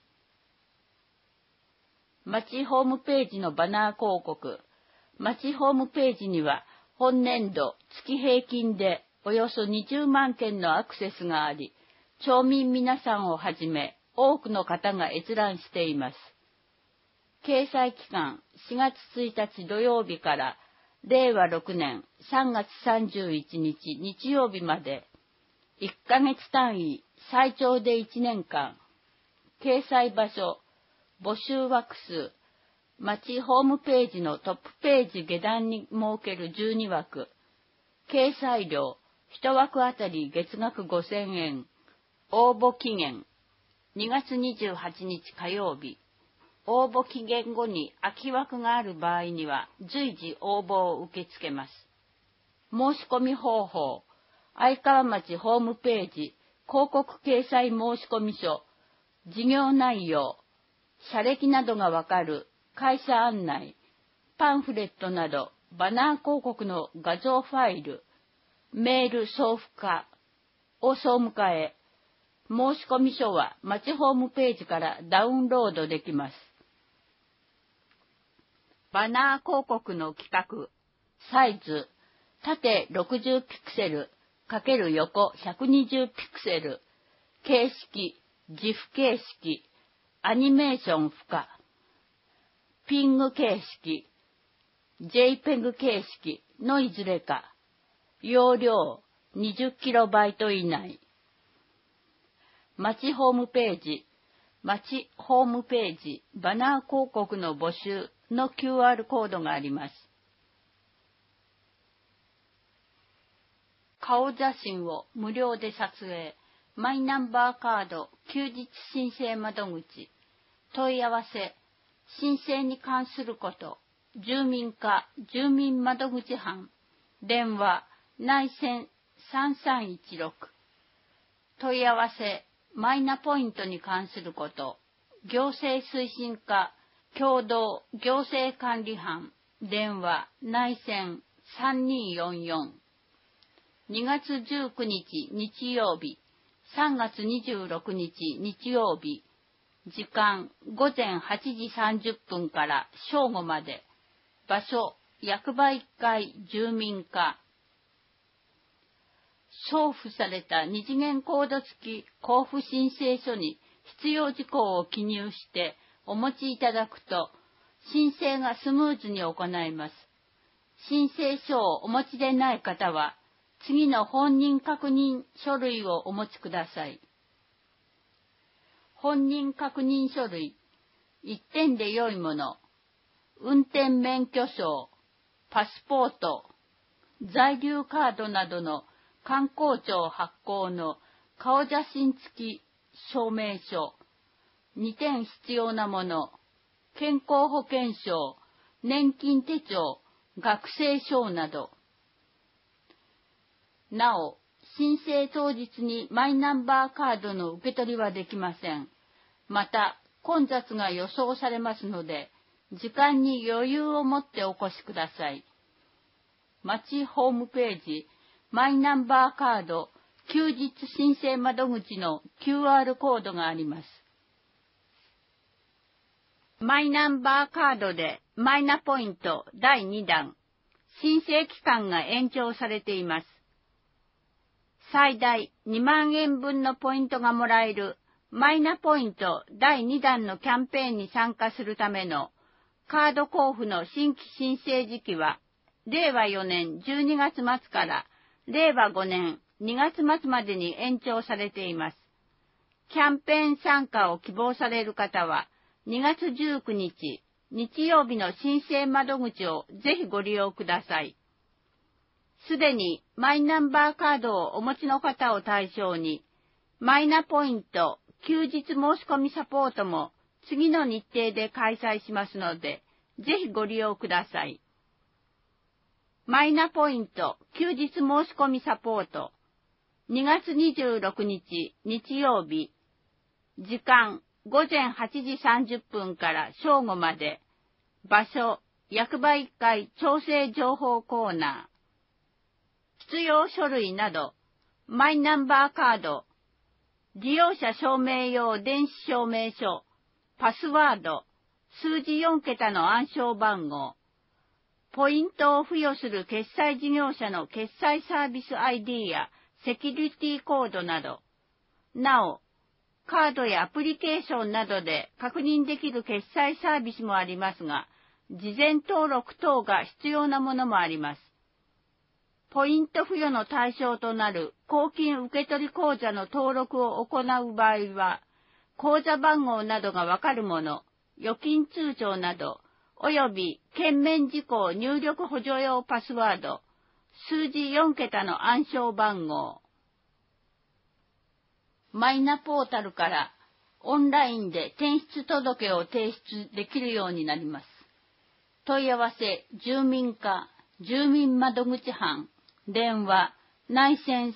町ホームページのバナー広告。町ホームページには本年度月平均でおよそ20万件のアクセスがあり、町民皆さんをはじめ多くの方が閲覧しています。掲載期間4月1日土曜日から令和6年3月31日日曜日まで1ヶ月単位最長で1年間。掲載場所、募集枠数、町ホームページのトップページ下段に設ける12枠。掲載料、1枠あたり月額5000円。応募期限、2月28日火曜日。応募期限後に空き枠がある場合には随時応募を受け付けます。申し込み方法、愛川町ホームページ、広告掲載申込書、事業内容、社歴などがわかる会社案内、パンフレットなどバナー広告の画像ファイル、メール送付課を総務課へ。申込書は町ホームページからダウンロードできます。バナー広告の規格、サイズ、縦60ピクセル×横120ピクセル、形式、GIF 形式、アニメーション付加、ピング形式、JPEG 形式のいずれか、容量 20KB 以内。町ホームページ、町ホームページ、バナー広告の募集の QR コードがあります。顔写真を無料で撮影、マイナンバーカード休日申請窓口、問い合わせ、申請に関すること、住民課住民窓口班、電話、内線3316、問い合わせ、マイナポイントに関すること、行政推進課共同行政管理班、電話、内線3244、2月19日日曜日、3月26日日曜日、時間午前8時30分から正午まで、場所、役場1階住民課。送付された二次元コード付き交付申請書に必要事項を記入してお持ちいただくと、申請がスムーズに行えます。申請書をお持ちでない方は、次の本人確認書類をお持ちください。本人確認書類、1点で良いもの、運転免許証、パスポート、在留カードなどの観光庁発行の顔写真付き証明書、2点必要なもの、健康保険証、年金手帳、学生証など。なお、申請当日にマイナンバーカードの受け取りはできません。また、混雑が予想されますので、時間に余裕を持ってお越しください。町ホームページ、マイナンバーカード休日申請窓口の QR コードがあります。マイナンバーカードでマイナポイント第2弾、申請期間が延長されています。最大2万円分のポイントがもらえるマイナポイント第2弾のキャンペーンに参加するためのカード交付の新規申請時期は、令和4年12月末から令和5年2月末までに延長されています。キャンペーン参加を希望される方は、2月19日、日曜日の申請窓口をぜひご利用ください。すでにマイナンバーカードをお持ちの方を対象に、マイナポイント休日申し込みサポートも次の日程で開催しますので、ぜひご利用ください。マイナポイント休日申し込みサポート、2月26日日曜日、時間午前8時30分から正午まで、場所、役場1階調整情報コーナー。必要書類など、マイナンバーカード、利用者証明用電子証明書、パスワード、数字4桁の暗証番号、ポイントを付与する決済事業者の決済サービス ID やセキュリティコードなど、なお、カードやアプリケーションなどで確認できる決済サービスもありますが、事前登録等が必要なものもあります。ポイント付与の対象となる公金受取口座の登録を行う場合は、口座番号などがわかるもの、預金通帳など、および券面事項入力補助用パスワード、数字4桁の暗証番号。マイナポータルからオンラインで転出届を提出できるようになります。問い合わせ、住民課、住民窓口班、電話、内線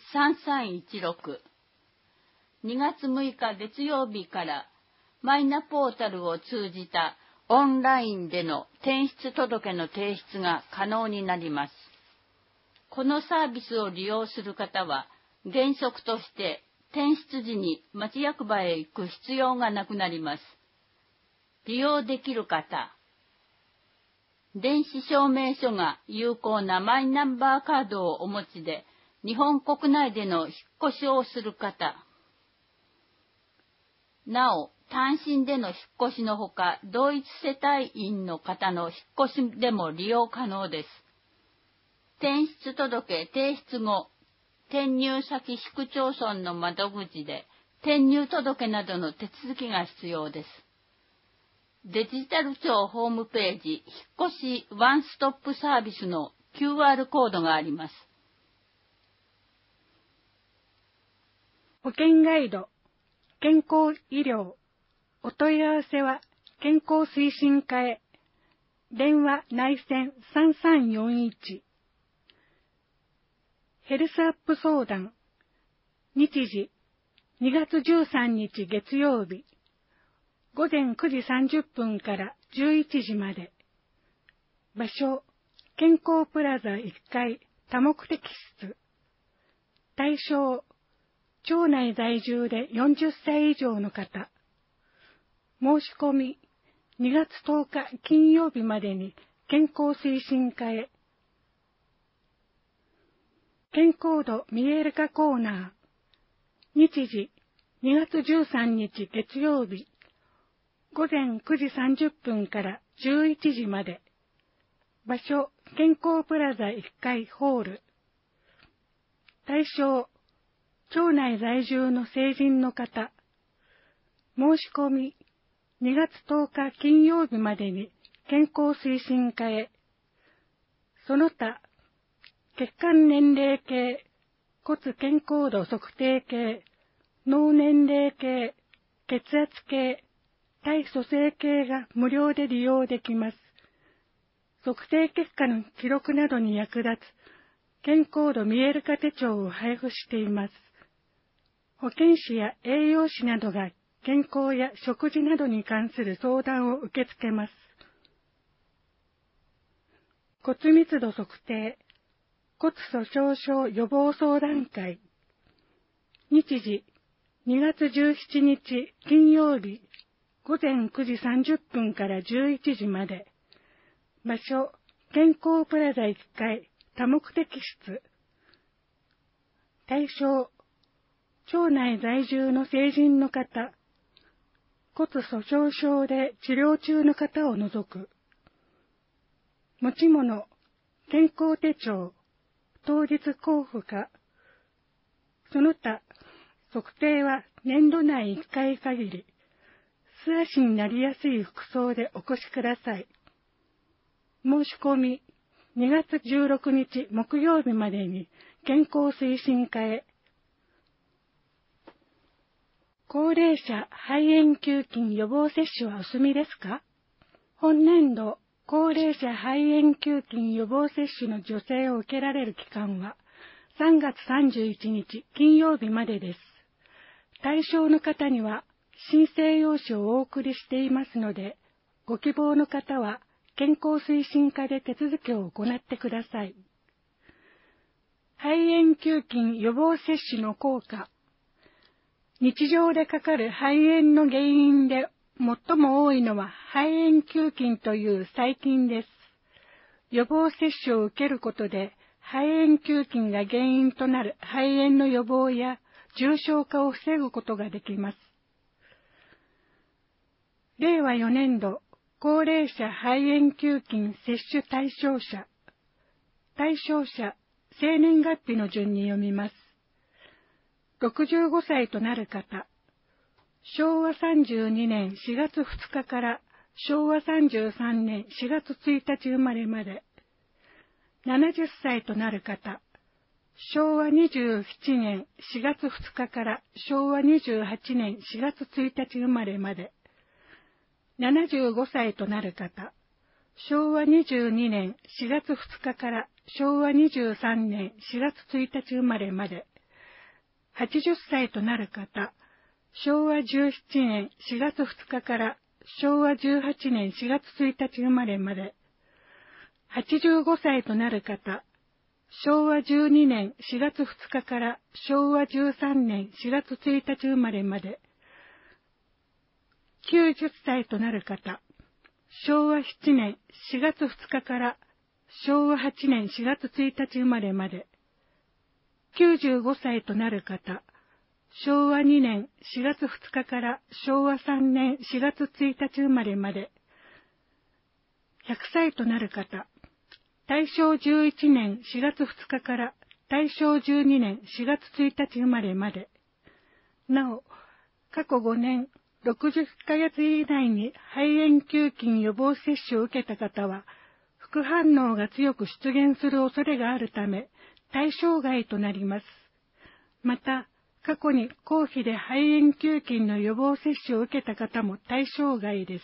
3316。2月6日月曜日からマイナポータルを通じたオンラインでの転出届の提出が可能になります。このサービスを利用する方は、原則として転出時に町役場へ行く必要がなくなります。利用できる方、電子証明書が有効なマイナンバーカードをお持ちで、日本国内での引っ越しをする方、なお、単身での引っ越しのほか、同一世帯員の方の引っ越しでも利用可能です。転出届提出後、転入先市区町村の窓口で転入届などの手続きが必要です。デジタル庁ホームページ引っ越しワンストップサービスの QR コードがあります。 保険ガイド、健康医療、お問い合わせは健康推進課へ。電話内線3341。ヘルスアップ相談。日時2月13日月曜日。午前9時30分から11時まで。場所、健康プラザ1階多目的室。対象、町内在住で40歳以上の方。申し込み、2月10日金曜日までに健康推進課へ。健康度見える化コーナー。日時、2月13日月曜日。午前9時30分から11時まで。場所、健康プラザ1階ホール。対象、町内在住の成人の方。申し込み、2月10日金曜日までに健康推進課へ。その他、血管年齢計、骨健康度測定計、脳年齢計、血圧計、体組成計が無料で利用できます。測定結果の記録などに役立つ健康度見える化手帳を配布しています。保健師や栄養士などが健康や食事などに関する相談を受け付けます。骨密度測定、骨粗鬆症予防相談会。 日時、2月17日金曜日、午前9時30分から11時まで。場所、健康プラザ1階多目的室。対象、町内在住の成人の方、骨粗鬆症で治療中の方を除く。持ち物、健康手帳、当日交付か。その他、測定は年度内1回限り、素足になりやすい服装でお越しください。申し込み、2月16日木曜日までに健康推進課へ。高齢者肺炎球菌予防接種はお済みですか？本年度、高齢者肺炎球菌予防接種の助成を受けられる期間は3月31日金曜日までです。対象の方には申請用紙をお送りしていますので、ご希望の方は健康推進課で手続きを行ってください。肺炎球菌予防接種の効果。日常でかかる肺炎の原因で最も多いのは肺炎球菌という細菌です。予防接種を受けることで肺炎球菌が原因となる肺炎の予防や重症化を防ぐことができます。令和4年度高齢者肺炎球菌接種対象者。対象者、生年月日の順に読みます。65歳となる方。昭和32年4月2日から昭和33年4月1日生まれまで。70歳となる方。昭和27年4月2日から昭和28年4月1日生まれまで。75歳となる方。昭和22年4月2日から昭和23年4月1日生まれまで。80歳となる方。昭和17年4月2日から昭和18年4月1日生まれまで。85歳となる方。昭和12年4月2日から昭和13年4月1日生まれまで。90歳となる方。昭和7年4月2日から昭和8年4月1日生まれまで。95歳となる方。昭和2年4月2日から昭和3年4月1日生まれまで。100歳となる方。大正11年4月2日から大正12年4月1日生まれまで。なお、過去5年60ヶ月以内に肺炎球菌予防接種を受けた方は、副反応が強く出現する恐れがあるため、対象外となります。また、過去に公費で肺炎球菌の予防接種を受けた方も対象外です。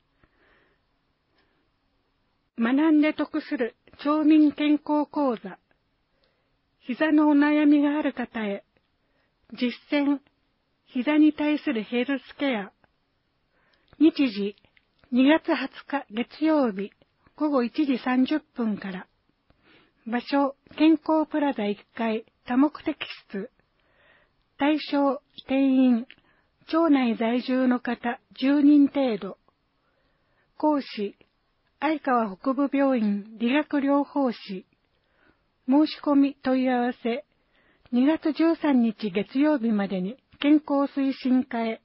学んで得する町民健康講座。膝のお悩みがある方へ、実践、膝に対するヘルスケア。日時、2月20日月曜日、午後1時30分から。場所、健康プラザ1階多目的室。対象、定員、町内在住の方10人程度。講師、相川北部病院理学療法士。申し込み問い合わせ、2月13日月曜日までに健康推進課へ。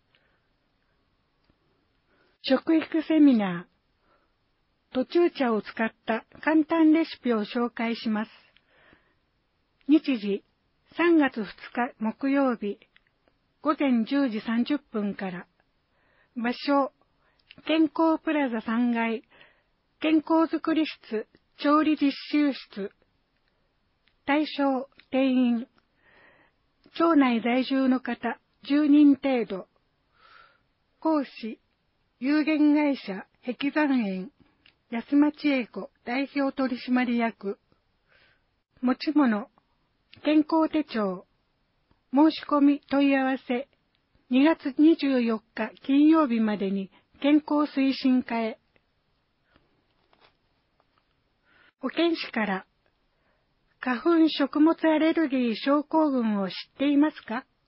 食育セミナー。途中茶を使った簡単レシピを紹介します。日時、3月2日木曜日、午前10時30分から。場所、健康プラザ3階、健康づくり室、調理実習室。対象、定員。町内在住の方10人程度。講師、有限会社碧山園、安間千恵子代表取締役。持ち物、健康手帳。申し込み問い合わせ、2月24日金曜日までに健康推進課へ。保健師から、花粉食物アレルギー症候群を知っていますか？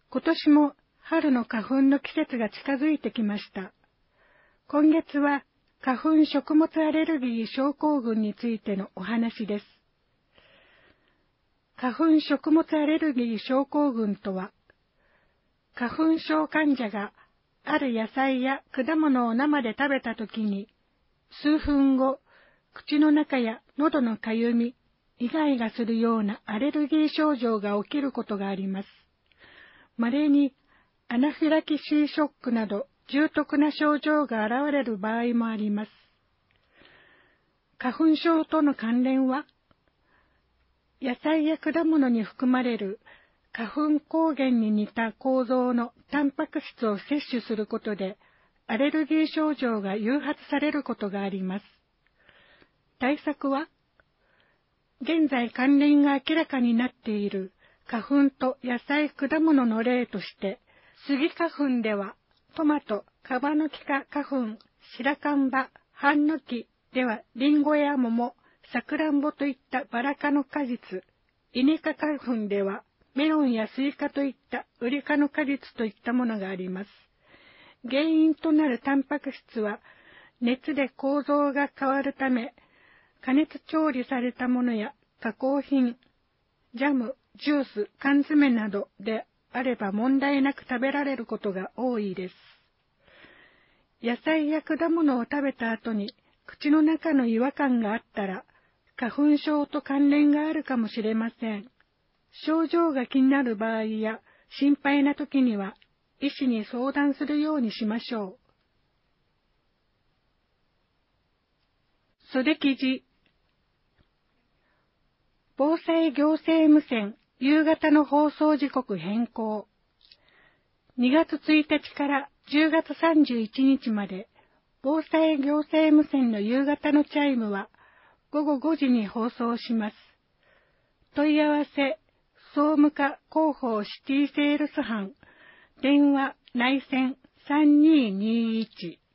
今年も春の花粉の季節が近づいてきました。今月は花粉食物アレルギー症候群についてのお話です。花粉食物アレルギー症候群とは、花粉症患者がある野菜や果物を生で食べたときに、数分後、口の中や喉のかゆみ、イガイガするようなアレルギー症状が起きることがあります。稀にアナフィラキシーショックなど重篤な症状が現れる場合もあります。花粉症との関連は、野菜や果物に含まれる花粉抗原に似た構造のタンパク質を摂取することで、アレルギー症状が誘発されることがあります。対策は、現在関連が明らかになっている花粉と野菜・果物の例として、スギ花粉ではトマト、カバノキ科花粉、白樺葉、ハンノキではリンゴや桃、サクランボといったバラ科の果実、イネ科花粉ではメロンやスイカといったウリ科の果実といったものがあります。原因となるタンパク質は熱で構造が変わるため、加熱調理されたものや加工品、ジャム、ジュース、缶詰などであれば問題なく食べられることが多いです。野菜や果物を食べた後に口の中の違和感があったら、花粉症と関連があるかもしれません。症状が気になる場合や心配な時には医師に相談するようにしましょう。袖記事。防災行政無線夕方の放送時刻変更。2月1日から10月31日まで、防災行政無線の夕方のチャイムは午後5時に放送します。問い合わせ、総務課広報シティセールス班、電話内線3221。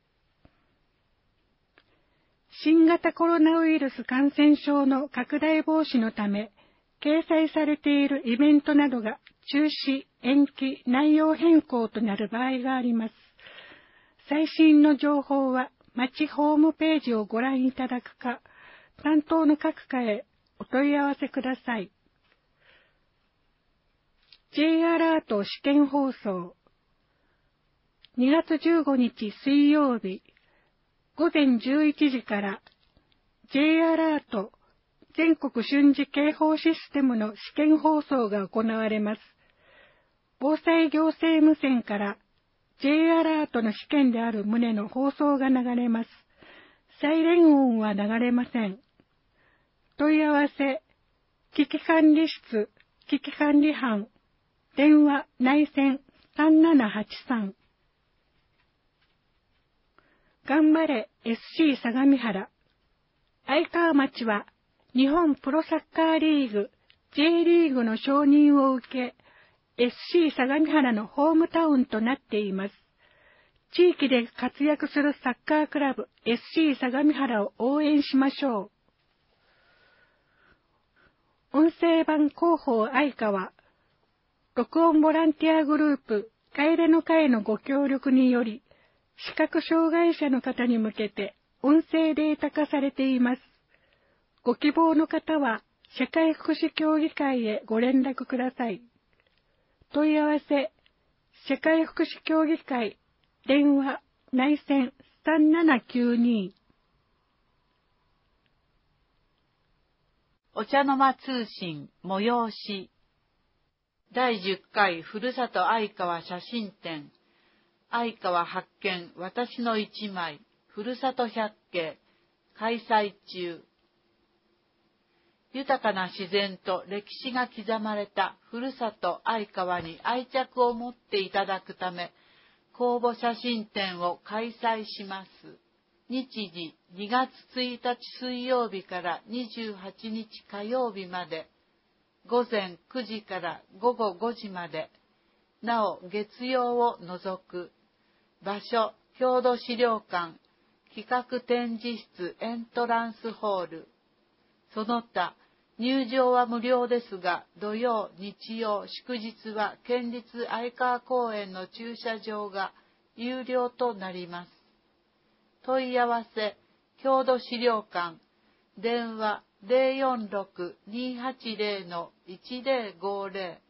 新型コロナウイルス感染症の拡大防止のため、掲載されているイベントなどが中止、延期、内容変更となる場合があります。最新の情報は町ホームページをご覧いただくか、担当の各課へお問い合わせください。J アラート試験放送。2月15日水曜日、午前11時からJ アラート全国瞬時警報システムの試験放送が行われます。防災行政無線から J アラートの試験である旨の放送が流れます。サイレン音は流れません。問い合わせ、危機管理室、危機管理班、電話内線3783。頑張れ SC 相模原。愛川町は日本プロサッカーリーグ J リーグの承認を受け、SC 相模原のホームタウンとなっています。地域で活躍するサッカークラブ SC 相模原を応援しましょう。音声版広報愛川、録音ボランティアグループ帰れの会のご協力により、視覚障害者の方に向けて音声データ化されています。ご希望の方は社会福祉協議会へご連絡ください。問い合わせ、社会福祉協議会、電話、内線3792。 お茶の間通信、催し。第10回ふるさと愛川写真展。愛川発見、私の一枚、ふるさと百景、開催中。豊かな自然と歴史が刻まれたふるさと愛川に愛着を持っていただくため、公募写真展を開催します。日時2月1日水曜日から28日火曜日まで、午前9時から午後5時まで、なお月曜を除く。場所、郷土資料館、企画展示室エントランスホール。その他、 入場は無料ですが、土曜、日曜、祝日は県立愛川公園の駐車場が有料となります。問い合わせ、郷土資料館、電話 046-280-1050。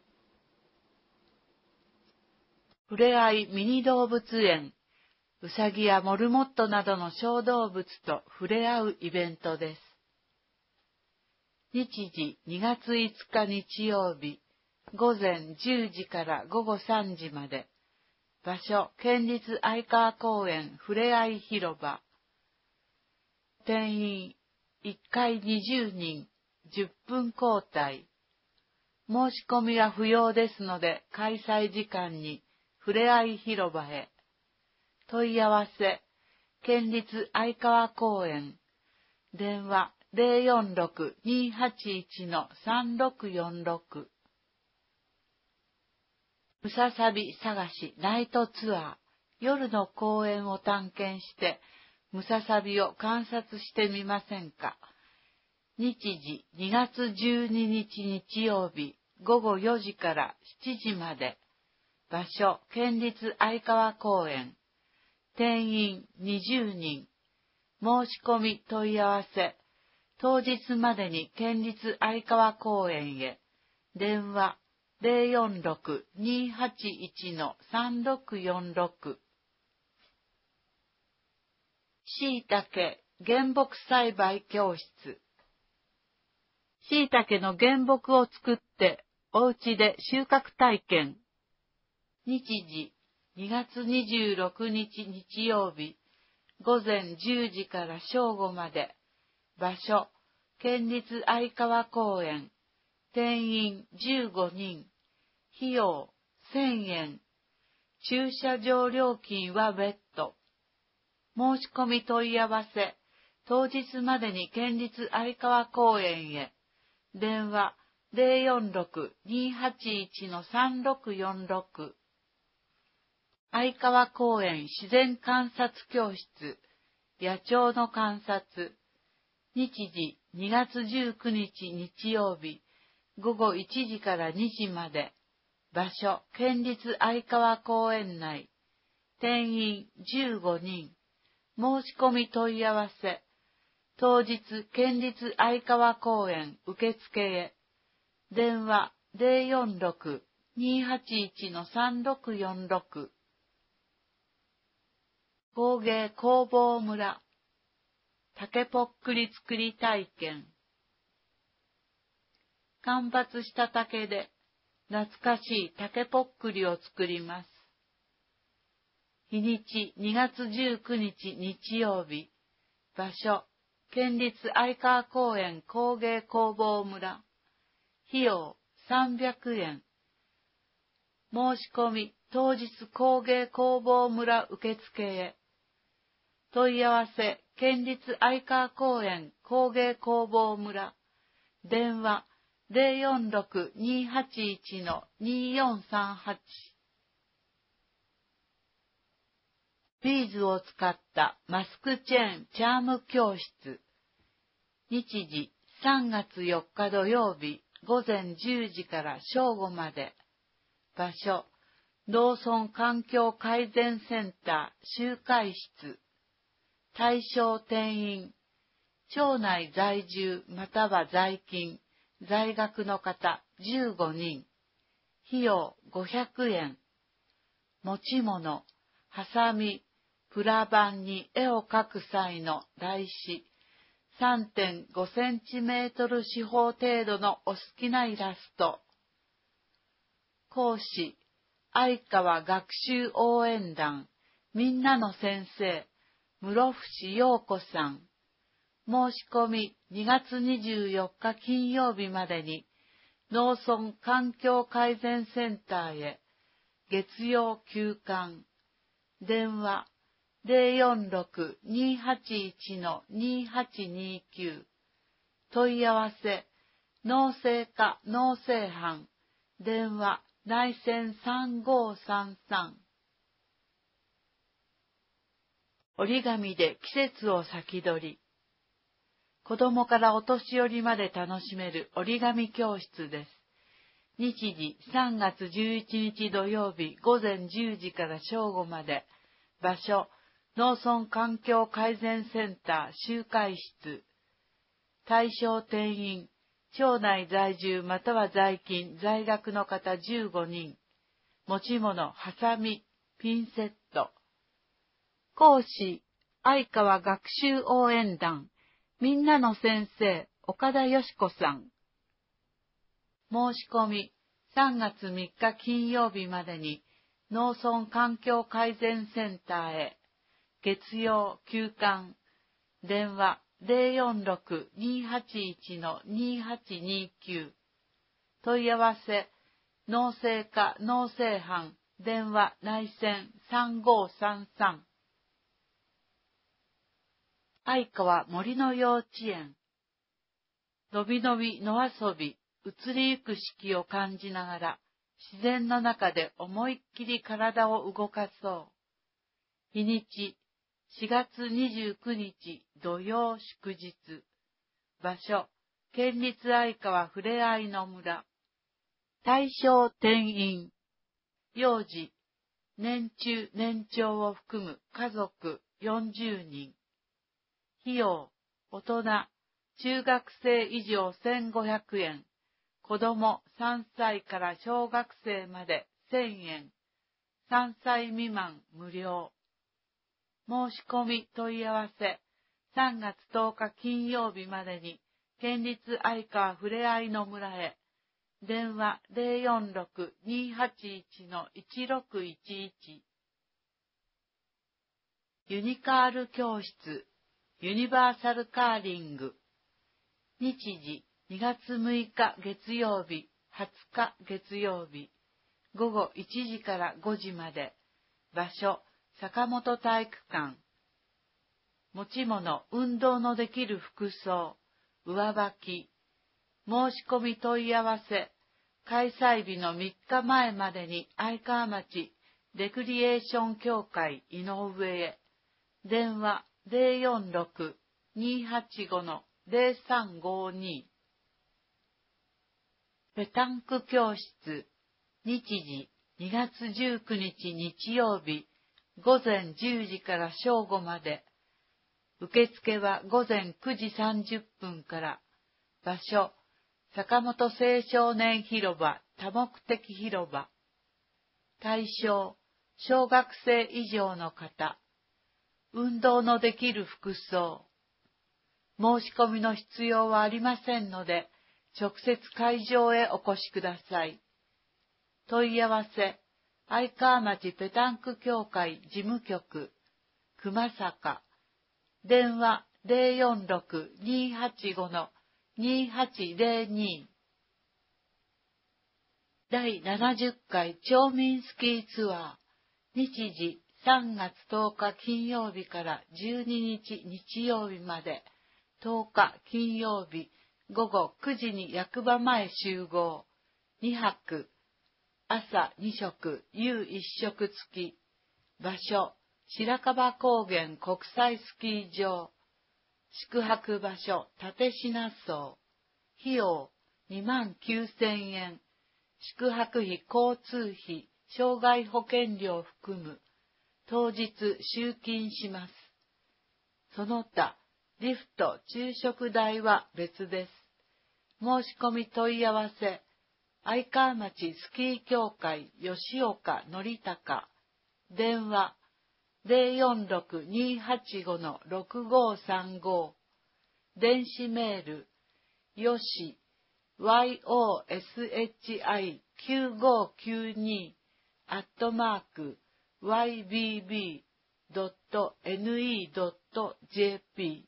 ふれあいミニ動物園、うさぎやモルモットなどの小動物と触れ合うイベントです。日時2月5日日曜日、午前10時から午後3時まで。場所、県立愛川公園ふれあい広場。定員、1回20人、10分交代。申し込みは不要ですので、開催時間にふれあい広場へ。問い合わせ、県立愛川公園。電話、046-281-3646。ムササビ探しナイトツアー。夜の公園を探検して、ムササビを観察してみませんか。日時2月12日日曜日、午後4時から7時まで。場所、県立愛川公園。定員20人。申し込み問い合わせ。当日までに県立愛川公園へ。電話 046-281-3646。しいたけ原木栽培教室。しいたけの原木を作ってお家で収穫体験。日時2月26日日曜日、午前10時から正午まで。場所、県立愛川公園。定員15人。費用1000円。駐車場料金は別途。申し込み問い合わせ。当日までに県立愛川公園へ。電話046-281-3646。愛川公園自然観察教室。野鳥の観察。日時2月19日日曜日、午後1時から2時まで。場所、県立愛川公園内。定員15人。申し込み問い合わせ。当日、県立愛川公園受付へ。電話046-281-3646。工芸工房村。竹ぽっくり作り体験。間伐した竹で懐かしい竹ぽっくりを作ります。日にち2月19日日曜日。場所、県立愛川公園工芸工房村。費用300円。申し込み当日工芸工房村受付へ。問い合わせ、県立愛川公園工芸工房村。電話046-281-2438。ビーズを使ったマスクチェーンチャーム教室。日時3月4日土曜日、午前10時から正午まで。場所、農村環境改善センター集会室。対象定員、町内在住または在勤、在学の方15人。費用500円。持ち物、ハサミ、プラ板に絵を描く際の台紙、3.5 センチメートル四方程度のお好きなイラスト。講師、愛川学習応援団、みんなの先生、室伏陽子さん。申し込み2月24日金曜日までに、農村環境改善センターへ、月曜休館。電話046-281-2829。問い合わせ、農政課農政班。電話内線3533。折り紙で季節を先取り。 子供からお年寄りまで楽しめる折り紙教室です。日時3月11日土曜日午前10時から正午まで。場所、農村環境改善センター集会室。対象定員、町内在住または在勤、在学の方15人。持ち物、ハサミ、ピンセット。講師、相川学習応援団、みんなの先生、岡田よし子さん。申し込み、3月3日金曜日までに、農村環境改善センターへ。月曜休館。電話046-281-2829。問い合わせ、農政課農政班、電話内線3533。相川森の幼稚園。のびのび野遊び、移りゆく四季を感じながら、自然の中で思いっきり体を動かそう。日にち、4月29日土曜祝日。場所、県立相川ふれあいの村。対象定員。幼児、年中年長を含む家族40人。費用、大人、中学生以上1500円。子供3歳から小学生まで1000円。3歳未満無料。申し込み問い合わせ、3月10日金曜日までに、県立相川ふれあいの村へ。電話046-281-1611。ユニカール教室、ユニバーサルカーリング。日時、2月6日月曜日、20日月曜日。午後1時から5時まで。場所、坂本体育館。持ち物、運動のできる服装、上履き。申し込み問い合わせ、開催日の3日前までに愛川町レクリエーション協会井上へ。電話046-285-0352。ペタンク教室。日時2月19日日曜日午前10時から正午まで。受付は午前9時30分から。場所、坂本青少年広場多目的広場。対象、小学生以上の方。運動のできる服装。申し込みの必要はありませんので、直接会場へお越しください。問い合わせ、愛川町ペタンク協会事務局、熊坂。電話046-285-2802。第70回町民スキーツアー。日時3月10日金曜日から12日日曜日まで。10日金曜日午後9時に役場前集合。2泊。朝2食、夕1食付き。場所、白樺高原国際スキー場。宿泊場所、立品荘。費用、29,000円。宿泊費、交通費、障害保険料を含む。当日集金します。その他、リフト、昼食代は別です。申し込み問い合わせ、愛川町スキー協会吉岡則隆。電話046-285-6535。電子メール、よし、yoshi-YOSHI9592@ybb.ne.jp。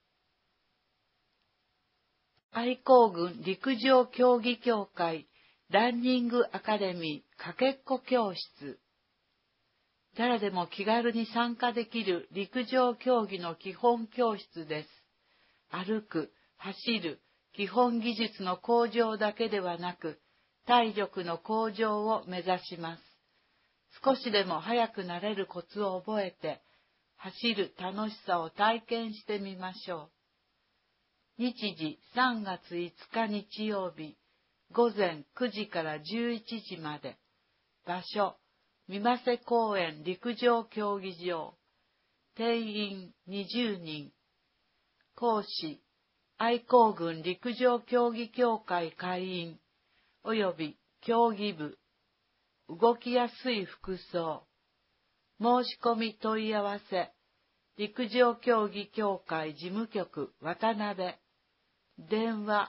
愛工郡陸上競技協会ランニングアカデミーかけっこ教室。誰でも気軽に参加できる陸上競技の基本教室です。歩く、走る、基本技術の向上だけではなく、体力の向上を目指します。少しでも速くなれるコツを覚えて、走る楽しさを体験してみましょう。 日時3月5日日曜日、午前9時から11時まで。場所、三瀬公園陸上競技場。定員20人。講師、愛好郡陸上競技協会会員、及び競技部。動きやすい服装。申し込み問い合わせ。陸上競技協会事務局渡辺。電話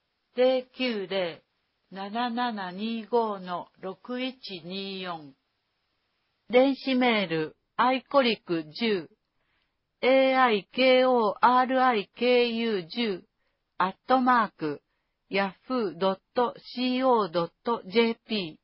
090-7725-6124。電子メールアイコリック10 AIKORIKU10 yahoo.co.jp。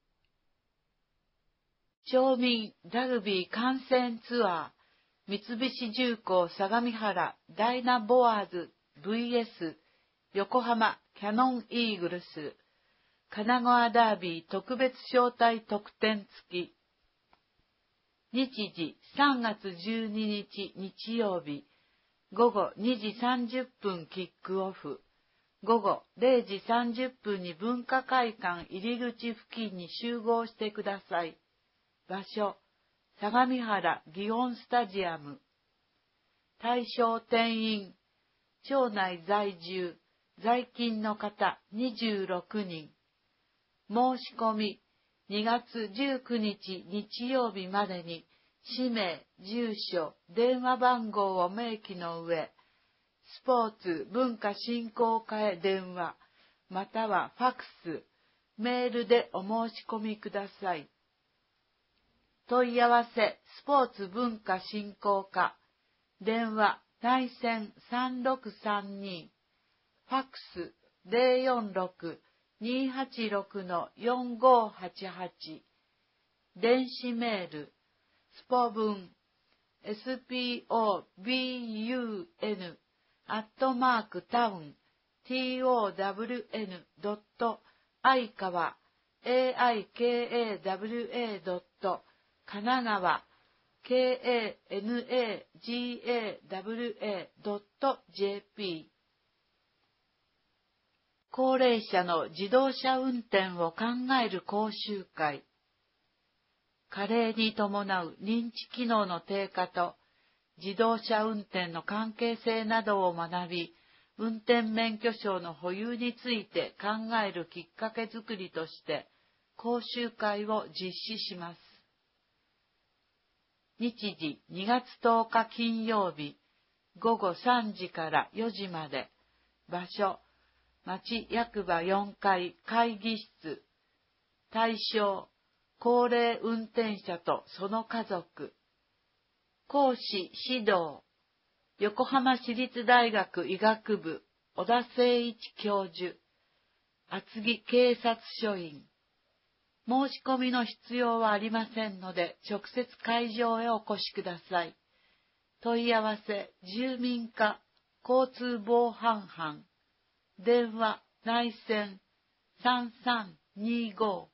町民ラグビー観戦ツアー、三菱重工相模原ダイナボアーズ VS 横浜キャノンイーグルス、神奈川ダービー特別招待特典付き。日時3月12日日曜日、午後2時30分キックオフ、午後0時30分に文化会館入り口付近に集合してください。場所、相模原祇園スタジアム。対象定員、町内在住、在勤の方26人。申し込み、2月19日日曜日までに、氏名、住所、電話番号を明記の上、スポーツ文化振興課へ電話、またはファクス、メールでお申し込みください。問い合わせ、スポーツ文化振興課、電話、内線3632、ファクス 046-286-4588、電子メール、スポブン、spobun、town、town.aikawa、aikawa.神奈川 kanagawa.jp。 高齢者の自動車運転を考える講習会。加齢に伴う認知機能の低下と自動車運転の関係性などを学び、運転免許証の保有について考えるきっかけづくりとして講習会を実施します。日時2月10日金曜日、午後3時から4時まで。場所、町役場4階会議室。対象、高齢運転者とその家族。講師指導、横浜市立大学医学部小田誠一教授、厚木警察署員。申し込みの必要はありませんので、直接会場へお越しください。問い合わせ、住民課、交通防犯班。電話、内線、3325。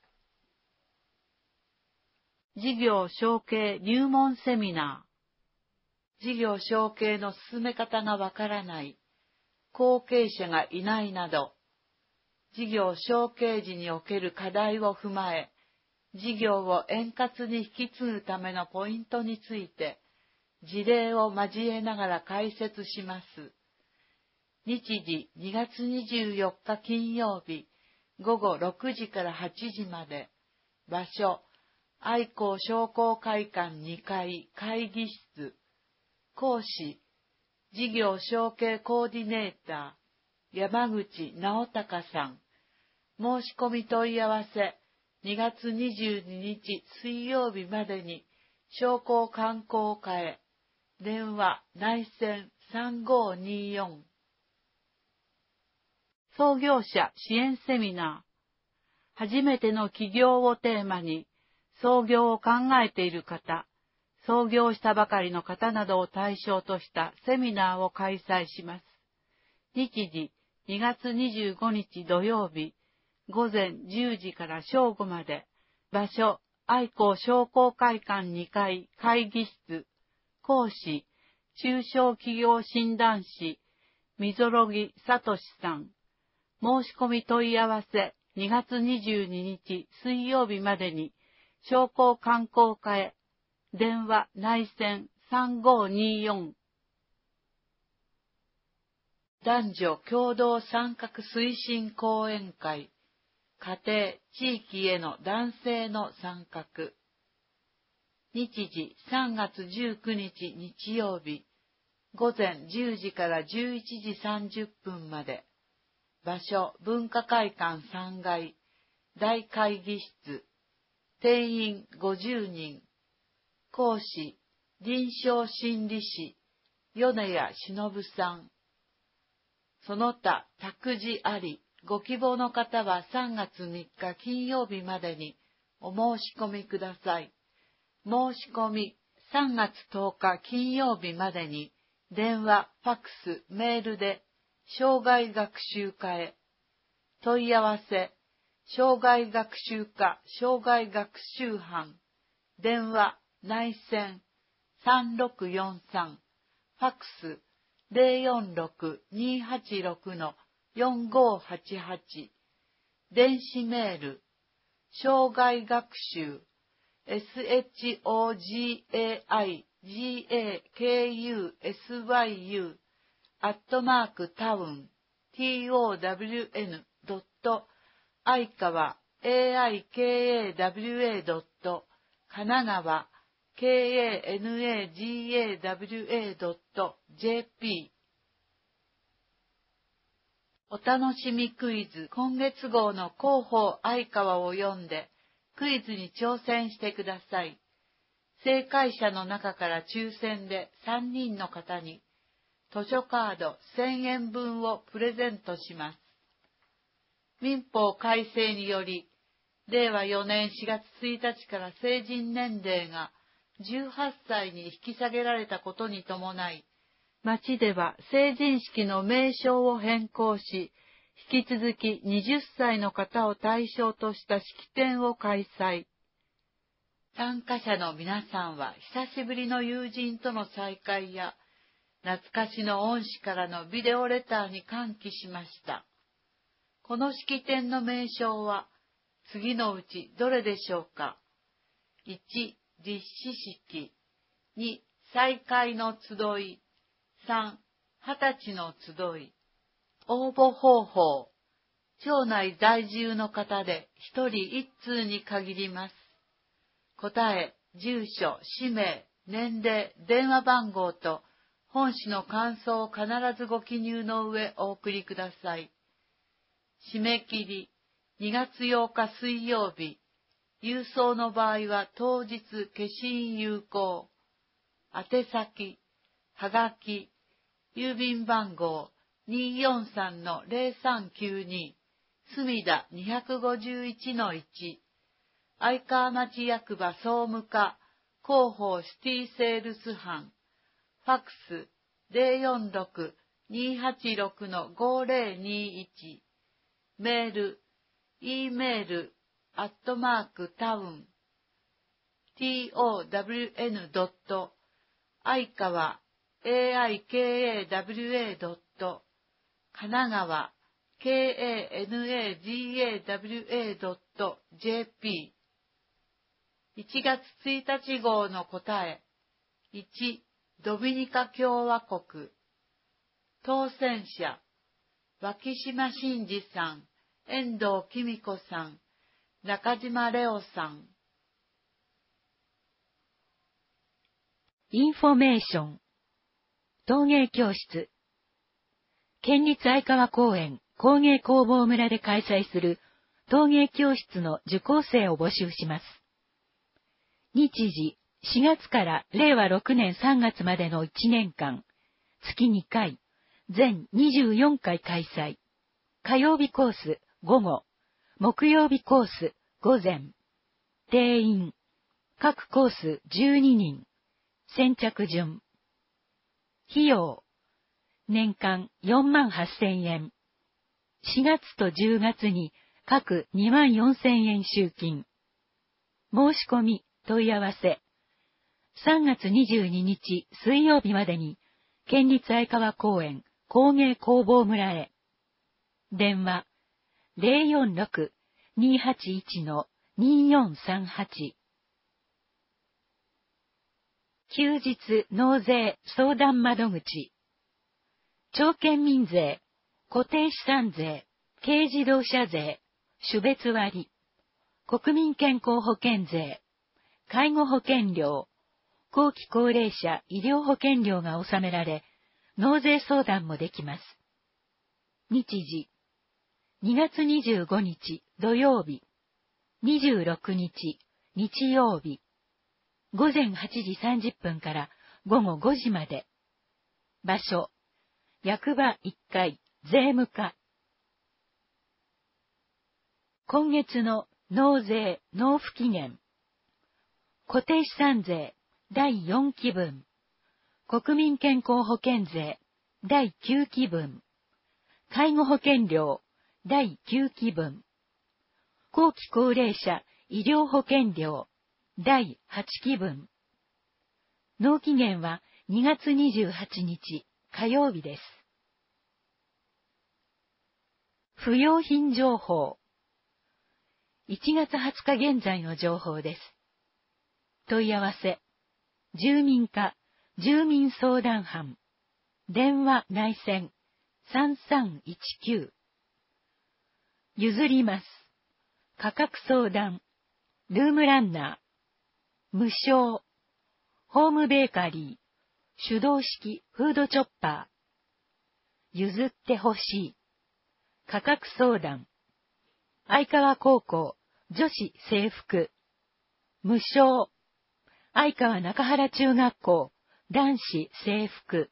事業承継入門セミナー。事業承継の進め方がわからない、後継者がいないなど、事業承継時における課題を踏まえ、事業を円滑に引き継ぐためのポイントについて、事例を交えながら解説します。日時2月24日金曜日、午後6時から8時まで。場所、愛好商工会館2階会議室。講師、事業承継コーディネーター、山口直隆さん。申し込み問い合わせ、2月22日水曜日までに、商工観光課へ。電話、内線3524。創業者支援セミナー。初めての起業をテーマに、創業を考えている方、創業したばかりの方などを対象としたセミナーを開催します。日時、2月25日土曜日、午前10時から正午まで。場所、愛好商工会館2階会議室。講師、中小企業診断士、 みぞろぎさとしさん。申し込み問い合わせ2月22日水曜日までに、商工観光課へ。電話内線3524。男女共同参画推進講演会。家庭、地域への男性の参画。日時3月19日日曜日、午前10時から11時30分まで。場所、文化会館3階、大会議室。定員50人。講師、臨床心理士、米谷忍さん。その他、託児あり、ご希望の方は3月3日金曜日までにお申し込みください。申し込み3月10日金曜日までに電話、ファックス、メールで障害学習課へ。問い合わせ、障害学習課障害学習班。電話、内線3643。ファックス046-286-4588。電子メール、障害学習、SHOGAIGAKUSYU @town town.愛川 aikawa. 神奈川 kanagawa.jp。 お楽しみクイズ今月号の広報愛川を読んでクイズに挑戦してください。正解者の中から抽選で3人の方に図書カード1000円分をプレゼントします。民法改正により、令和4年4月1日から成人年齢が18歳に引き下げられたことに伴い、町では成人式の名称を変更し、引き続き20歳の方を対象とした式典を開催。参加者の皆さんは久しぶりの友人との再会や、懐かしの恩師からのビデオレターに歓喜しました。この式典の名称は次のうちどれでしょうか。1、実施式。2、再会の集い。3、20歳の集い。応募方法。町内在住の方で1人1通に限ります。答え、住所、氏名、年齢、電話番号と本誌の感想を必ずご記入の上お送りください。締め切り2月8日水曜日。郵送の場合は当日消印有効。宛先、はがき、郵便番号 243-0392 墨田 251-1 愛川町役場総務課広報シティセールス班。ファックス 046-286-5021。メール、Eメール、@town town.愛川 aikawa. 神奈川 kanagawa.jp。 1月1日号の答え。1、ドミニカ共和国。当選者、脇島真嗣さん、遠藤紀美子さん、中島レオさん。 インフォメーション。陶芸教室。県立愛川公園工芸工房村で開催する陶芸教室の受講生を募集します。日時、4月から令和6年3月までの1年間、月2回、全24回開催。火曜日コース午後、木曜日コース午前。定員、各コース12人。先着順。費用、年間48,000円。4月と10月に各24,000円集金。申し込み、問い合わせ。3月22日水曜日までに、県立愛川公園工芸工房村へ。電話046-281-2438。休日納税相談窓口。町県民税、固定資産税、軽自動車税、種別割、国民健康保険税、介護保険料、後期高齢者医療保険料が納められ、納税相談もできます。日時、2月25日土曜日、26日日曜日、午前8時30分から午後5時まで。場所、役場1階税務課。今月の納税納付期限。固定資産税第4期分。国民健康保険税第9期分。介護保険料第9期分。後期高齢者医療保険料第8期分。納期限は2月28日火曜日です。不用品情報。1月20日現在の情報です。問い合わせ。住民課、住民相談班。電話内線3319。譲ります。価格相談。ルームランナー。無償。ホームベーカリー。手動式フードチョッパー。譲ってほしい。価格相談。相川高校女子制服。無償。相川中原中学校男子制服。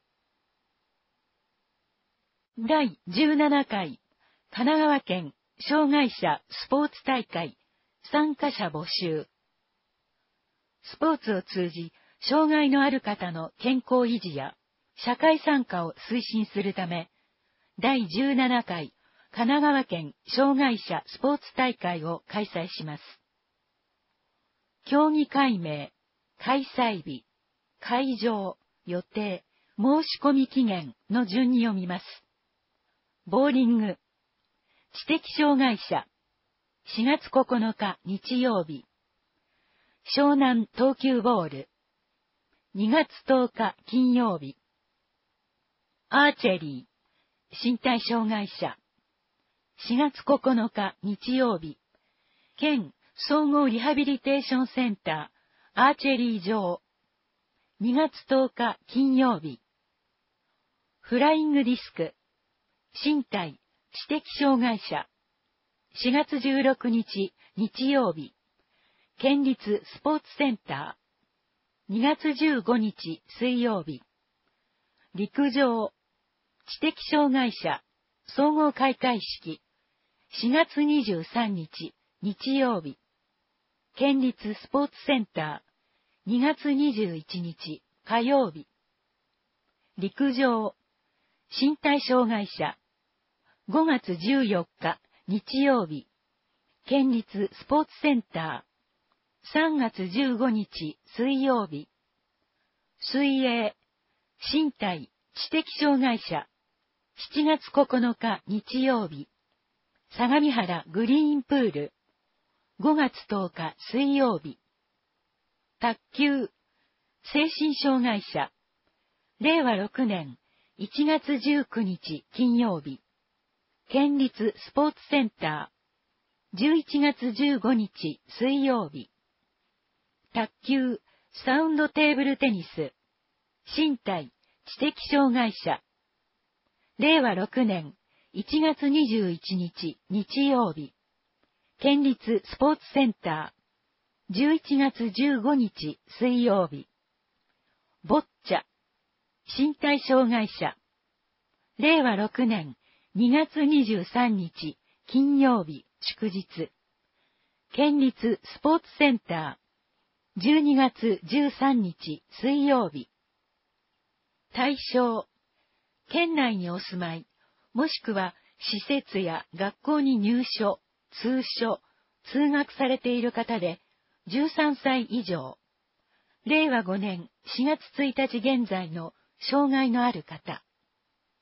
第17回神奈川県障害者スポーツ大会参加者募集。スポーツを通じ、障害のある方の健康維持や社会参加を推進するため、第17回神奈川県障害者スポーツ大会を開催します。競技会名、開催日、会場、予定、申し込み期限の順に読みます。ボーリング、知的障害者、4月9日日曜日。湘南東急ボール、2月10日金曜日。アーチェリー、身体障害者、4月9日日曜日。県総合リハビリテーションセンター、アーチェリー場、2月10日金曜日。フライングディスク、身体、知的障害者、4月16日日曜日。県立スポーツセンター、2月15日水曜日。陸上、知的障害者、総合開会式、4月23日日曜日。県立スポーツセンター、2月21日火曜日。陸上、身体障害者、5月14日日曜日。県立スポーツセンター、3月15日水曜日。水泳、身体、知的障害者、7月9日日曜日。相模原グリーンプール、5月10日水曜日。卓球、精神障害者、令和6年1月19日金曜日。県立スポーツセンター、11月15日水曜日。卓球、サウンドテーブルテニス、身体、知的障害者、令和6年1月21日日曜日。県立スポーツセンター、11月15日水曜日。ボッチャ、身体障害者、令和6年2月23日金曜日祝日。県立スポーツセンター、12月13日水曜日。対象、県内にお住まい、もしくは施設や学校に入所、通所、通学されている方で、13歳以上。令和5年4月1日現在の障害のある方。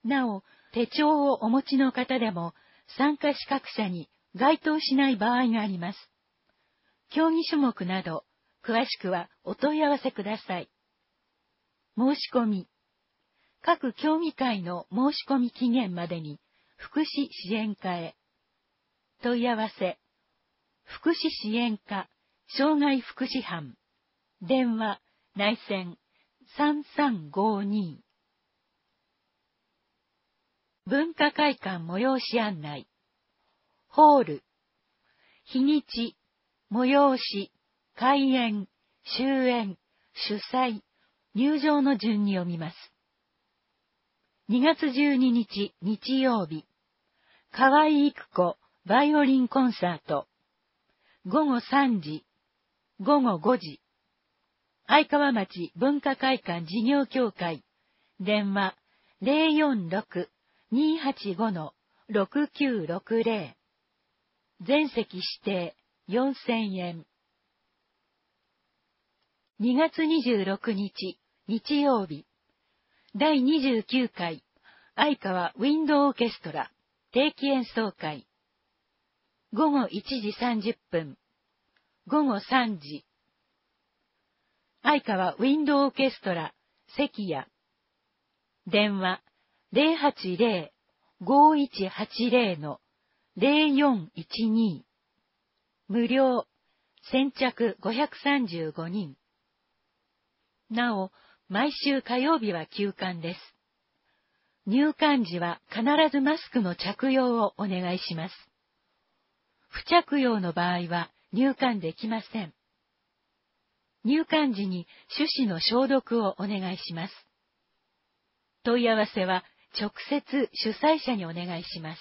なお、手帳をお持ちの方でも参加資格者に該当しない場合があります。競技種目など、詳しくはお問い合わせください。申し込み。各競技会の申し込み期限までに福祉支援課へ。問い合わせ。福祉支援課、障害福祉班。電話、内線、3352。文化会館催し案内。ホール。日にち、催し、開演、終演、主催、入場の順に読みます。2月12日日曜日、河合育子バイオリンコンサート。午後3時、午後5時。愛川町文化会館事業協会。電話046-285-6960。全席指定4000円。2月26日日曜日、第29回愛川ウィンドオーケストラ定期演奏会。午後1時30分、午後3時。愛川ウィンドオーケストラ関谷。電話080-5180-0412。無料。先着535人。なお、毎週火曜日は休館です。入館時は必ずマスクの着用をお願いします。不着用の場合は入館できません。入館時に手指の消毒をお願いします。問い合わせは直接主催者にお願いします。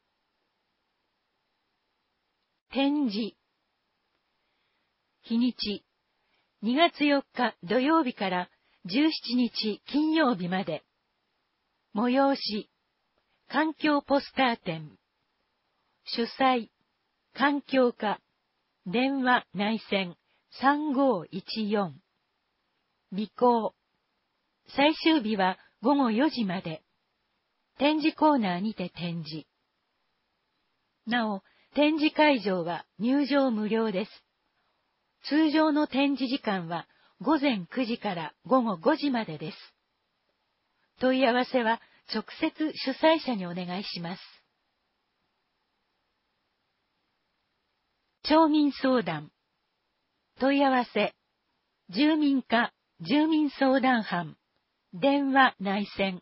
展示。日にち、2月4日土曜日から17日金曜日まで。催し、環境ポスター展。主催、環境課。電話内線3514。備考。最終日は午後4時まで。展示コーナーにて展示。なお、展示会場は入場無料です。通常の展示時間は午前9時から午後5時までです。問い合わせは直接主催者にお願いします。町民相談。問い合わせ。住民課住民相談班。電話内線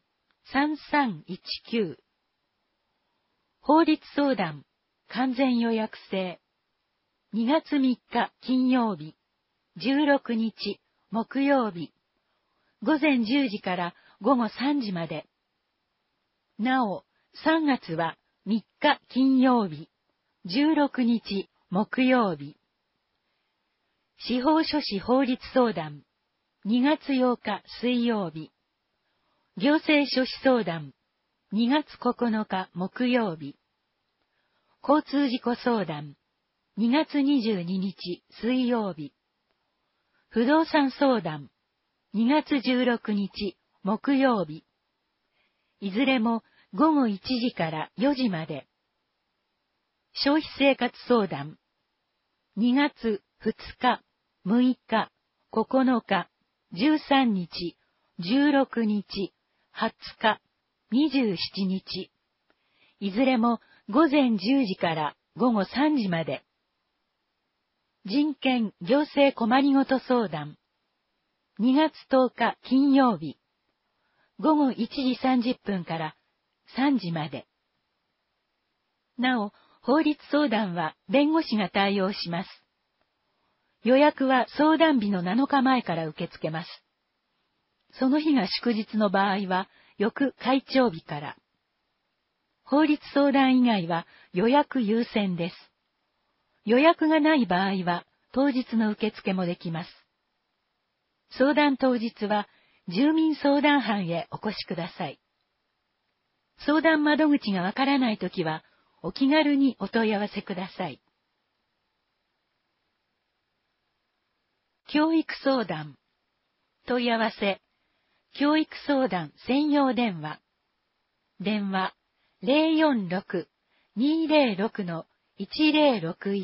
3319。法律相談。完全予約制。2月3日金曜日、16日木曜日、午前10時から午後3時まで。なお、3月は3日金曜日、16日木曜日。司法書士法律相談、2月8日水曜日。行政書士相談、2月9日木曜日。交通事故相談、2月22日水曜日。不動産相談、2月16日木曜日。いずれも午後1時から4時まで。消費生活相談、2月2日、6日、9日、13日、16日、20日、27日。いずれも午前10時から午後3時まで。人権行政困りごと相談。2月10日金曜日。午後1時30分から3時まで。なお、法律相談は弁護士が対応します。予約は相談日の7日前から受け付けます。その日が祝日の場合は、翌開帳日から。法律相談以外は予約優先です。予約がない場合は、当日の受付もできます。相談当日は、住民相談班へお越しください。相談窓口がわからないときは、お気軽にお問い合わせください。教育相談。問い合わせ。教育相談専用電話。 電話046-206-1061。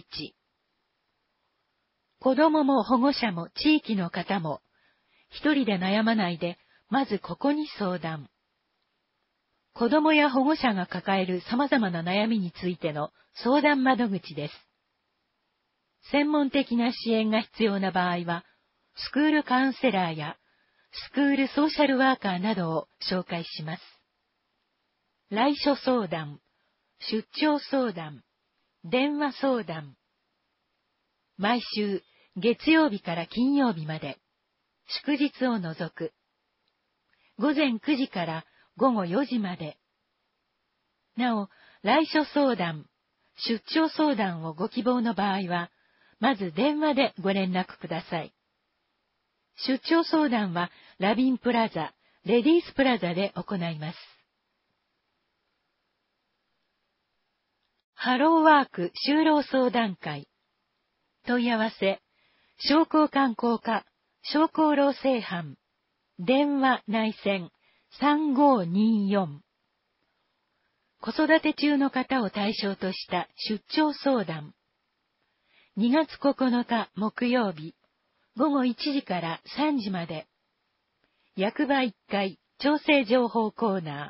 子供も保護者も地域の方も、一人で悩まないで、まずここに相談。子供や保護者が抱える様々な悩みについての相談窓口です。専門的な支援が必要な場合は、スクールカウンセラーやスクールソーシャルワーカーなどを紹介します。来所相談、出張相談、電話相談。毎週月曜日から金曜日まで、祝日を除く。午前9時から午後4時まで。なお、来所相談、出張相談をご希望の場合は、まず電話でご連絡ください。出張相談はラビンプラザ、レディースプラザで行います。ハローワーク就労相談会。問い合わせ、商工観光課、商工労政班、電話内線3524。子育て中の方を対象とした出張相談。2月9日木曜日、午後1時から3時まで。役場1階調整情報コーナー。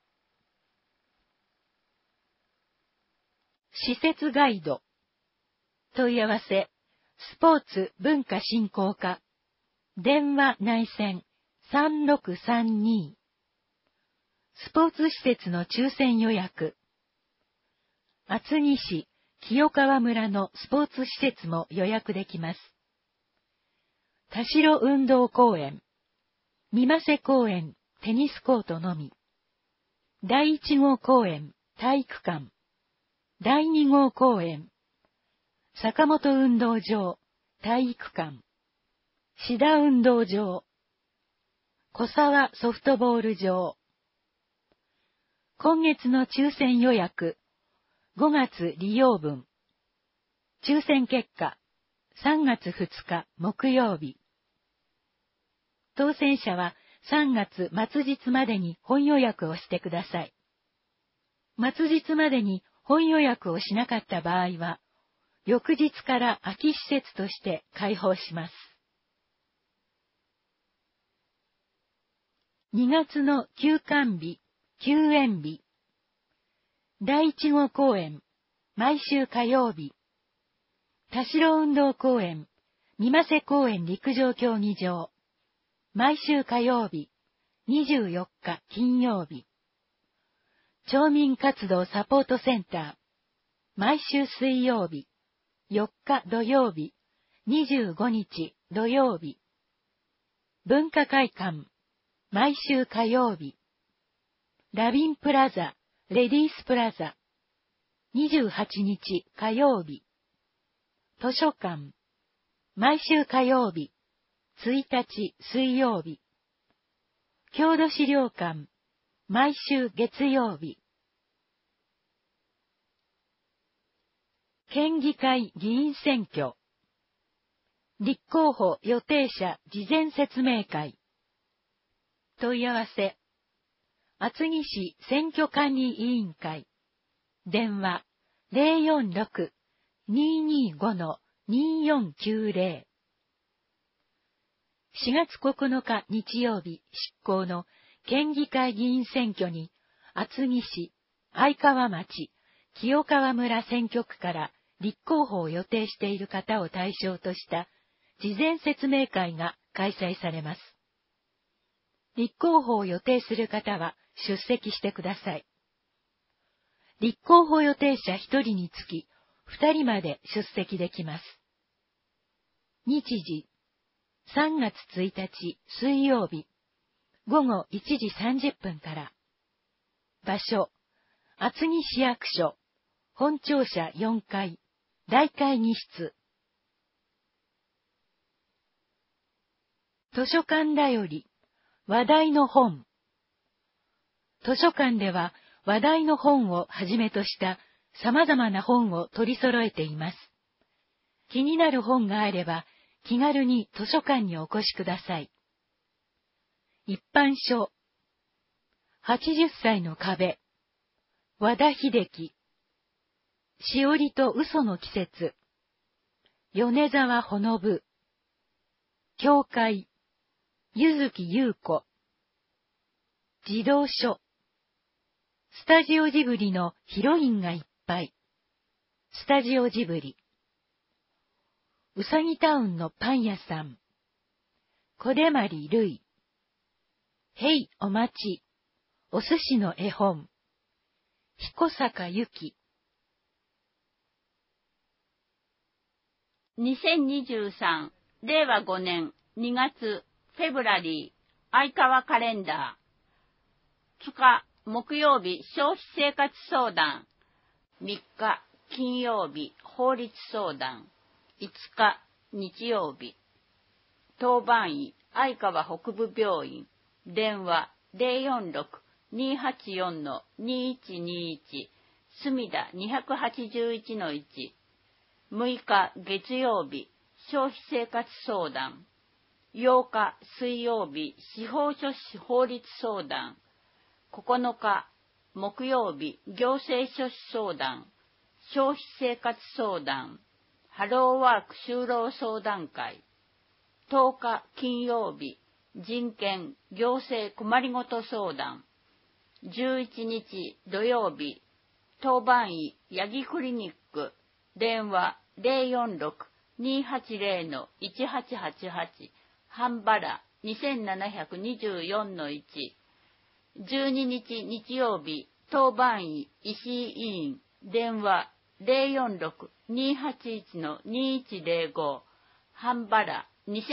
施設ガイド。問い合わせ、スポーツ文化振興課。電話内線3632。スポーツ施設の抽選予約。厚木市清川村のスポーツ施設も予約できます。田代運動公園、三瀬公園テニスコートのみ。第1号公園体育館。第2号公園、坂本運動場体育館。志田運動場。小沢ソフトボール場。今月の抽選予約、5月利用分。抽選結果、3月2日木曜日。当選者は3月末日までに本予約をしてください。末日までに本予約をしなかった場合は、翌日から空き施設として開放します。2月の休館日、休園日。第1号公園、毎週火曜日。田代運動公園、三瀬公園陸上競技場。毎週火曜日、24日金曜日。町民活動サポートセンター。毎週水曜日、4日土曜日、25日土曜日。文化会館。毎週火曜日。ラビンプラザ、レディースプラザ。28日火曜日。図書館。毎週火曜日。1日水曜日。郷土資料館。毎週月曜日。県議会議員選挙。立候補予定者事前説明会。問い合わせ。厚木市選挙管理委員会。電話046-225-2490。4月9日日曜日執行の県議会議員選挙に、厚木市、相川町、清川村選挙区から立候補を予定している方を対象とした事前説明会が開催されます。立候補を予定する方は出席してください。立候補予定者1人につき2人まで出席できます。日時、3月1日水曜日、午後1時30分から。場所、厚木市役所、本庁舎4階、大会議室。図書館だより、話題の本。図書館では話題の本をはじめとした様々な本を取り揃えています。気になる本があれば気軽に図書館にお越しください。一般書。 80歳の壁。和田秀樹。しおりと嘘の季節。米沢ほのぶ。教会。ゆずきゆうこ。児童書。スタジオジブリのヒロインがいっぱい。スタジオジブリ。うさぎタウンのパン屋さん。小出まりるい。へいお待ち。お寿司の絵本。彦坂ゆき。 2023令和5年2月フェブラリー相川カレンダー。2日木曜日消費生活相談。3日金曜日法律相談。5日日曜日。当番医相川北部病院。電話 046-284-2121 墨田 281-1。6日月曜日消費生活相談。8日水曜日司法書士法律相談。9日木曜日行政書士相談。消費生活相談。ハローワーク就労相談会。10日金曜日人権行政困りごと相談。11日土曜日当番医ヤギクリニック。電話 046-280-1888 半原 2724-1。12日日曜日当番医石井委員。電話 046-281-2105 半原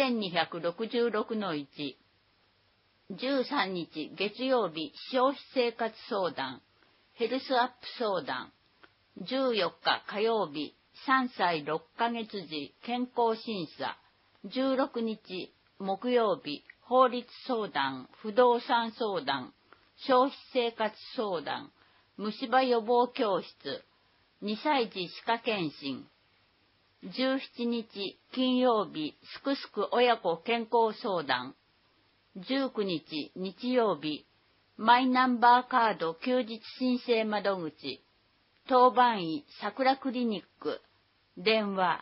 2266-1。13日月曜日消費生活相談。ヘルスアップ相談。14日火曜日3歳6ヶ月時健康審査。16日木曜日法律相談、不動産相談、消費生活相談、虫歯予防教室、2歳児歯科検診。17日金曜日すくすく親子健康相談。19日日曜日マイナンバーカード休日申請窓口。当番医桜クリニック。電話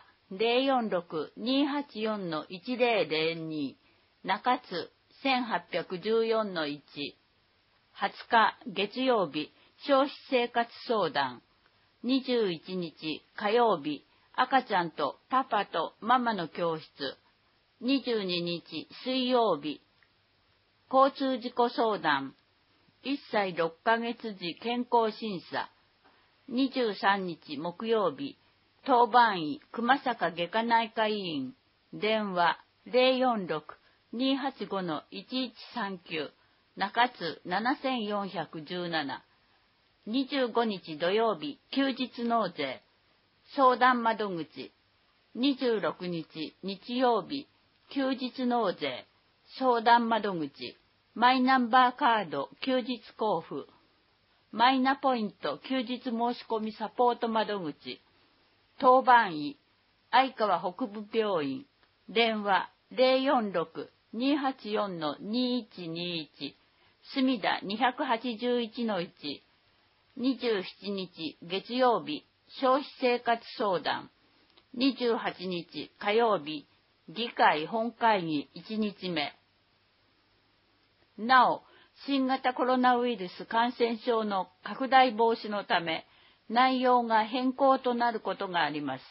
046-284-1002 中津 1814-1。20日月曜日消費生活相談。21日火曜日赤ちゃんとパパとママの教室。22日水曜日交通事故相談。1歳6ヶ月時健康審査。23日木曜日当番医熊坂外科内科医院。電話 046-285-1139 中津7417。25日土曜日休日納税相談窓口。26日日曜日休日納税相談窓口。マイナンバーカード休日交付。マイナポイント休日申し込みサポート窓口。当番医相川北部病院。電話 046-284-2121 墨田 281-1。27日月曜日消費生活相談。28日火曜日議会本会議1日目。なお、新型コロナウイルス感染症の拡大防止のため、内容が変更となることがあります。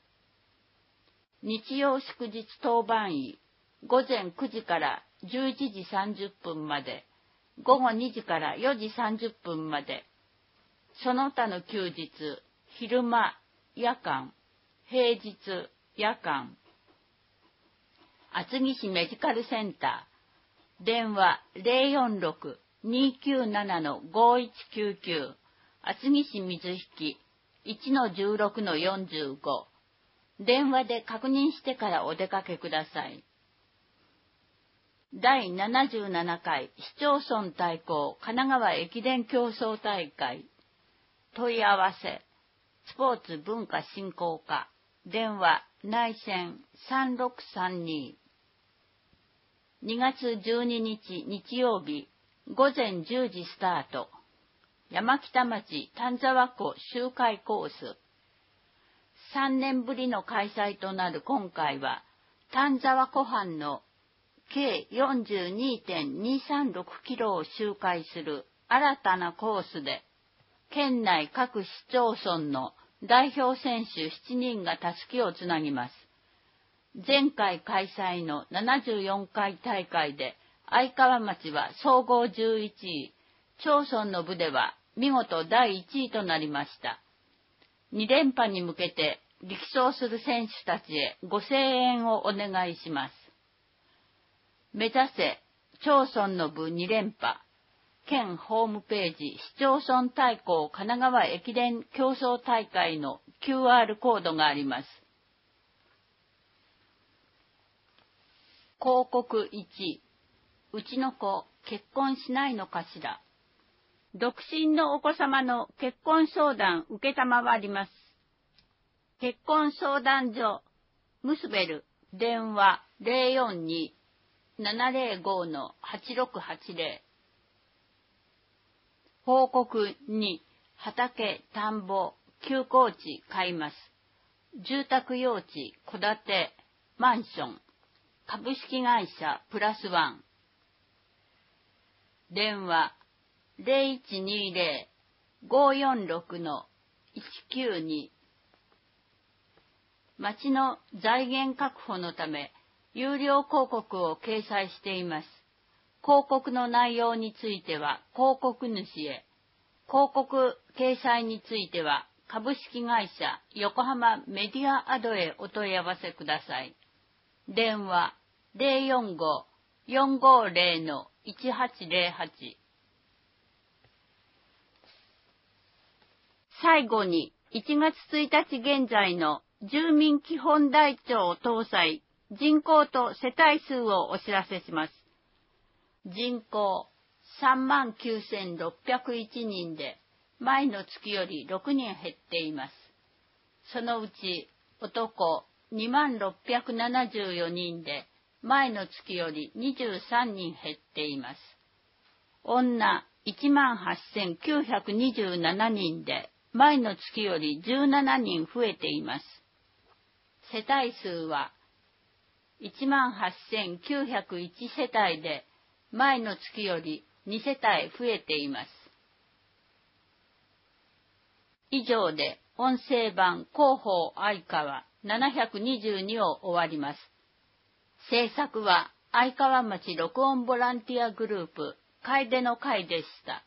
日曜祝日当番医、午前9時から11時30分まで、午後2時から4時30分まで、その他の休日、昼間、夜間、平日、夜間。厚木市メディカルセンター。電話 046-297-5199 厚木市水引 1-16-45 電話で確認してからお出かけください。第77回市町村対抗神奈川駅伝競争大会。問い合わせスポーツ文化振興課。電話内線3632。2月12日日曜日午前10時スタート。山北町丹沢湖周回コース。3年ぶりの開催となる今回は、丹沢湖畔の計 42.236 キロを周回する新たなコースで、県内各市町村の代表選手7人がたすきをつなぎます。前回開催の74回大会で、愛川町は総合11位、町村の部では見事第1位となりました。2連覇に向けて力走する選手たちへご声援をお願いします。目指せ町村の部2連覇。県ホームページ市町村対抗神奈川駅伝競争大会の QR コードがあります。広告1、うちの子結婚しないのかしら。独身のお子様の結婚相談受けたまわります。結婚相談所、ムスベル、電話 042-705-8680。報告2、畑、田んぼ、休耕地買います。住宅用地、戸建て、マンション、株式会社プラスワン。電話 0120-546-192。町の財源確保のため、有料広告を掲載しています。広告の内容については広告主へ、広告掲載については株式会社横浜メディアアドへお問い合わせください。電話 045-450-1808。最後に1月1日現在の住民基本台帳搭載人口と世帯数をお知らせします。人口 39,601 人で前の月より6人減っています。そのうち男 2674 人で前の月より23人減っています。女 18,927 人で前の月より17人増えています。世帯数は 18,901 世帯で前の月より2世帯増えています。以上で音声版広報愛川722を終わります。制作は愛川町録音ボランティアグループ楓の会でした。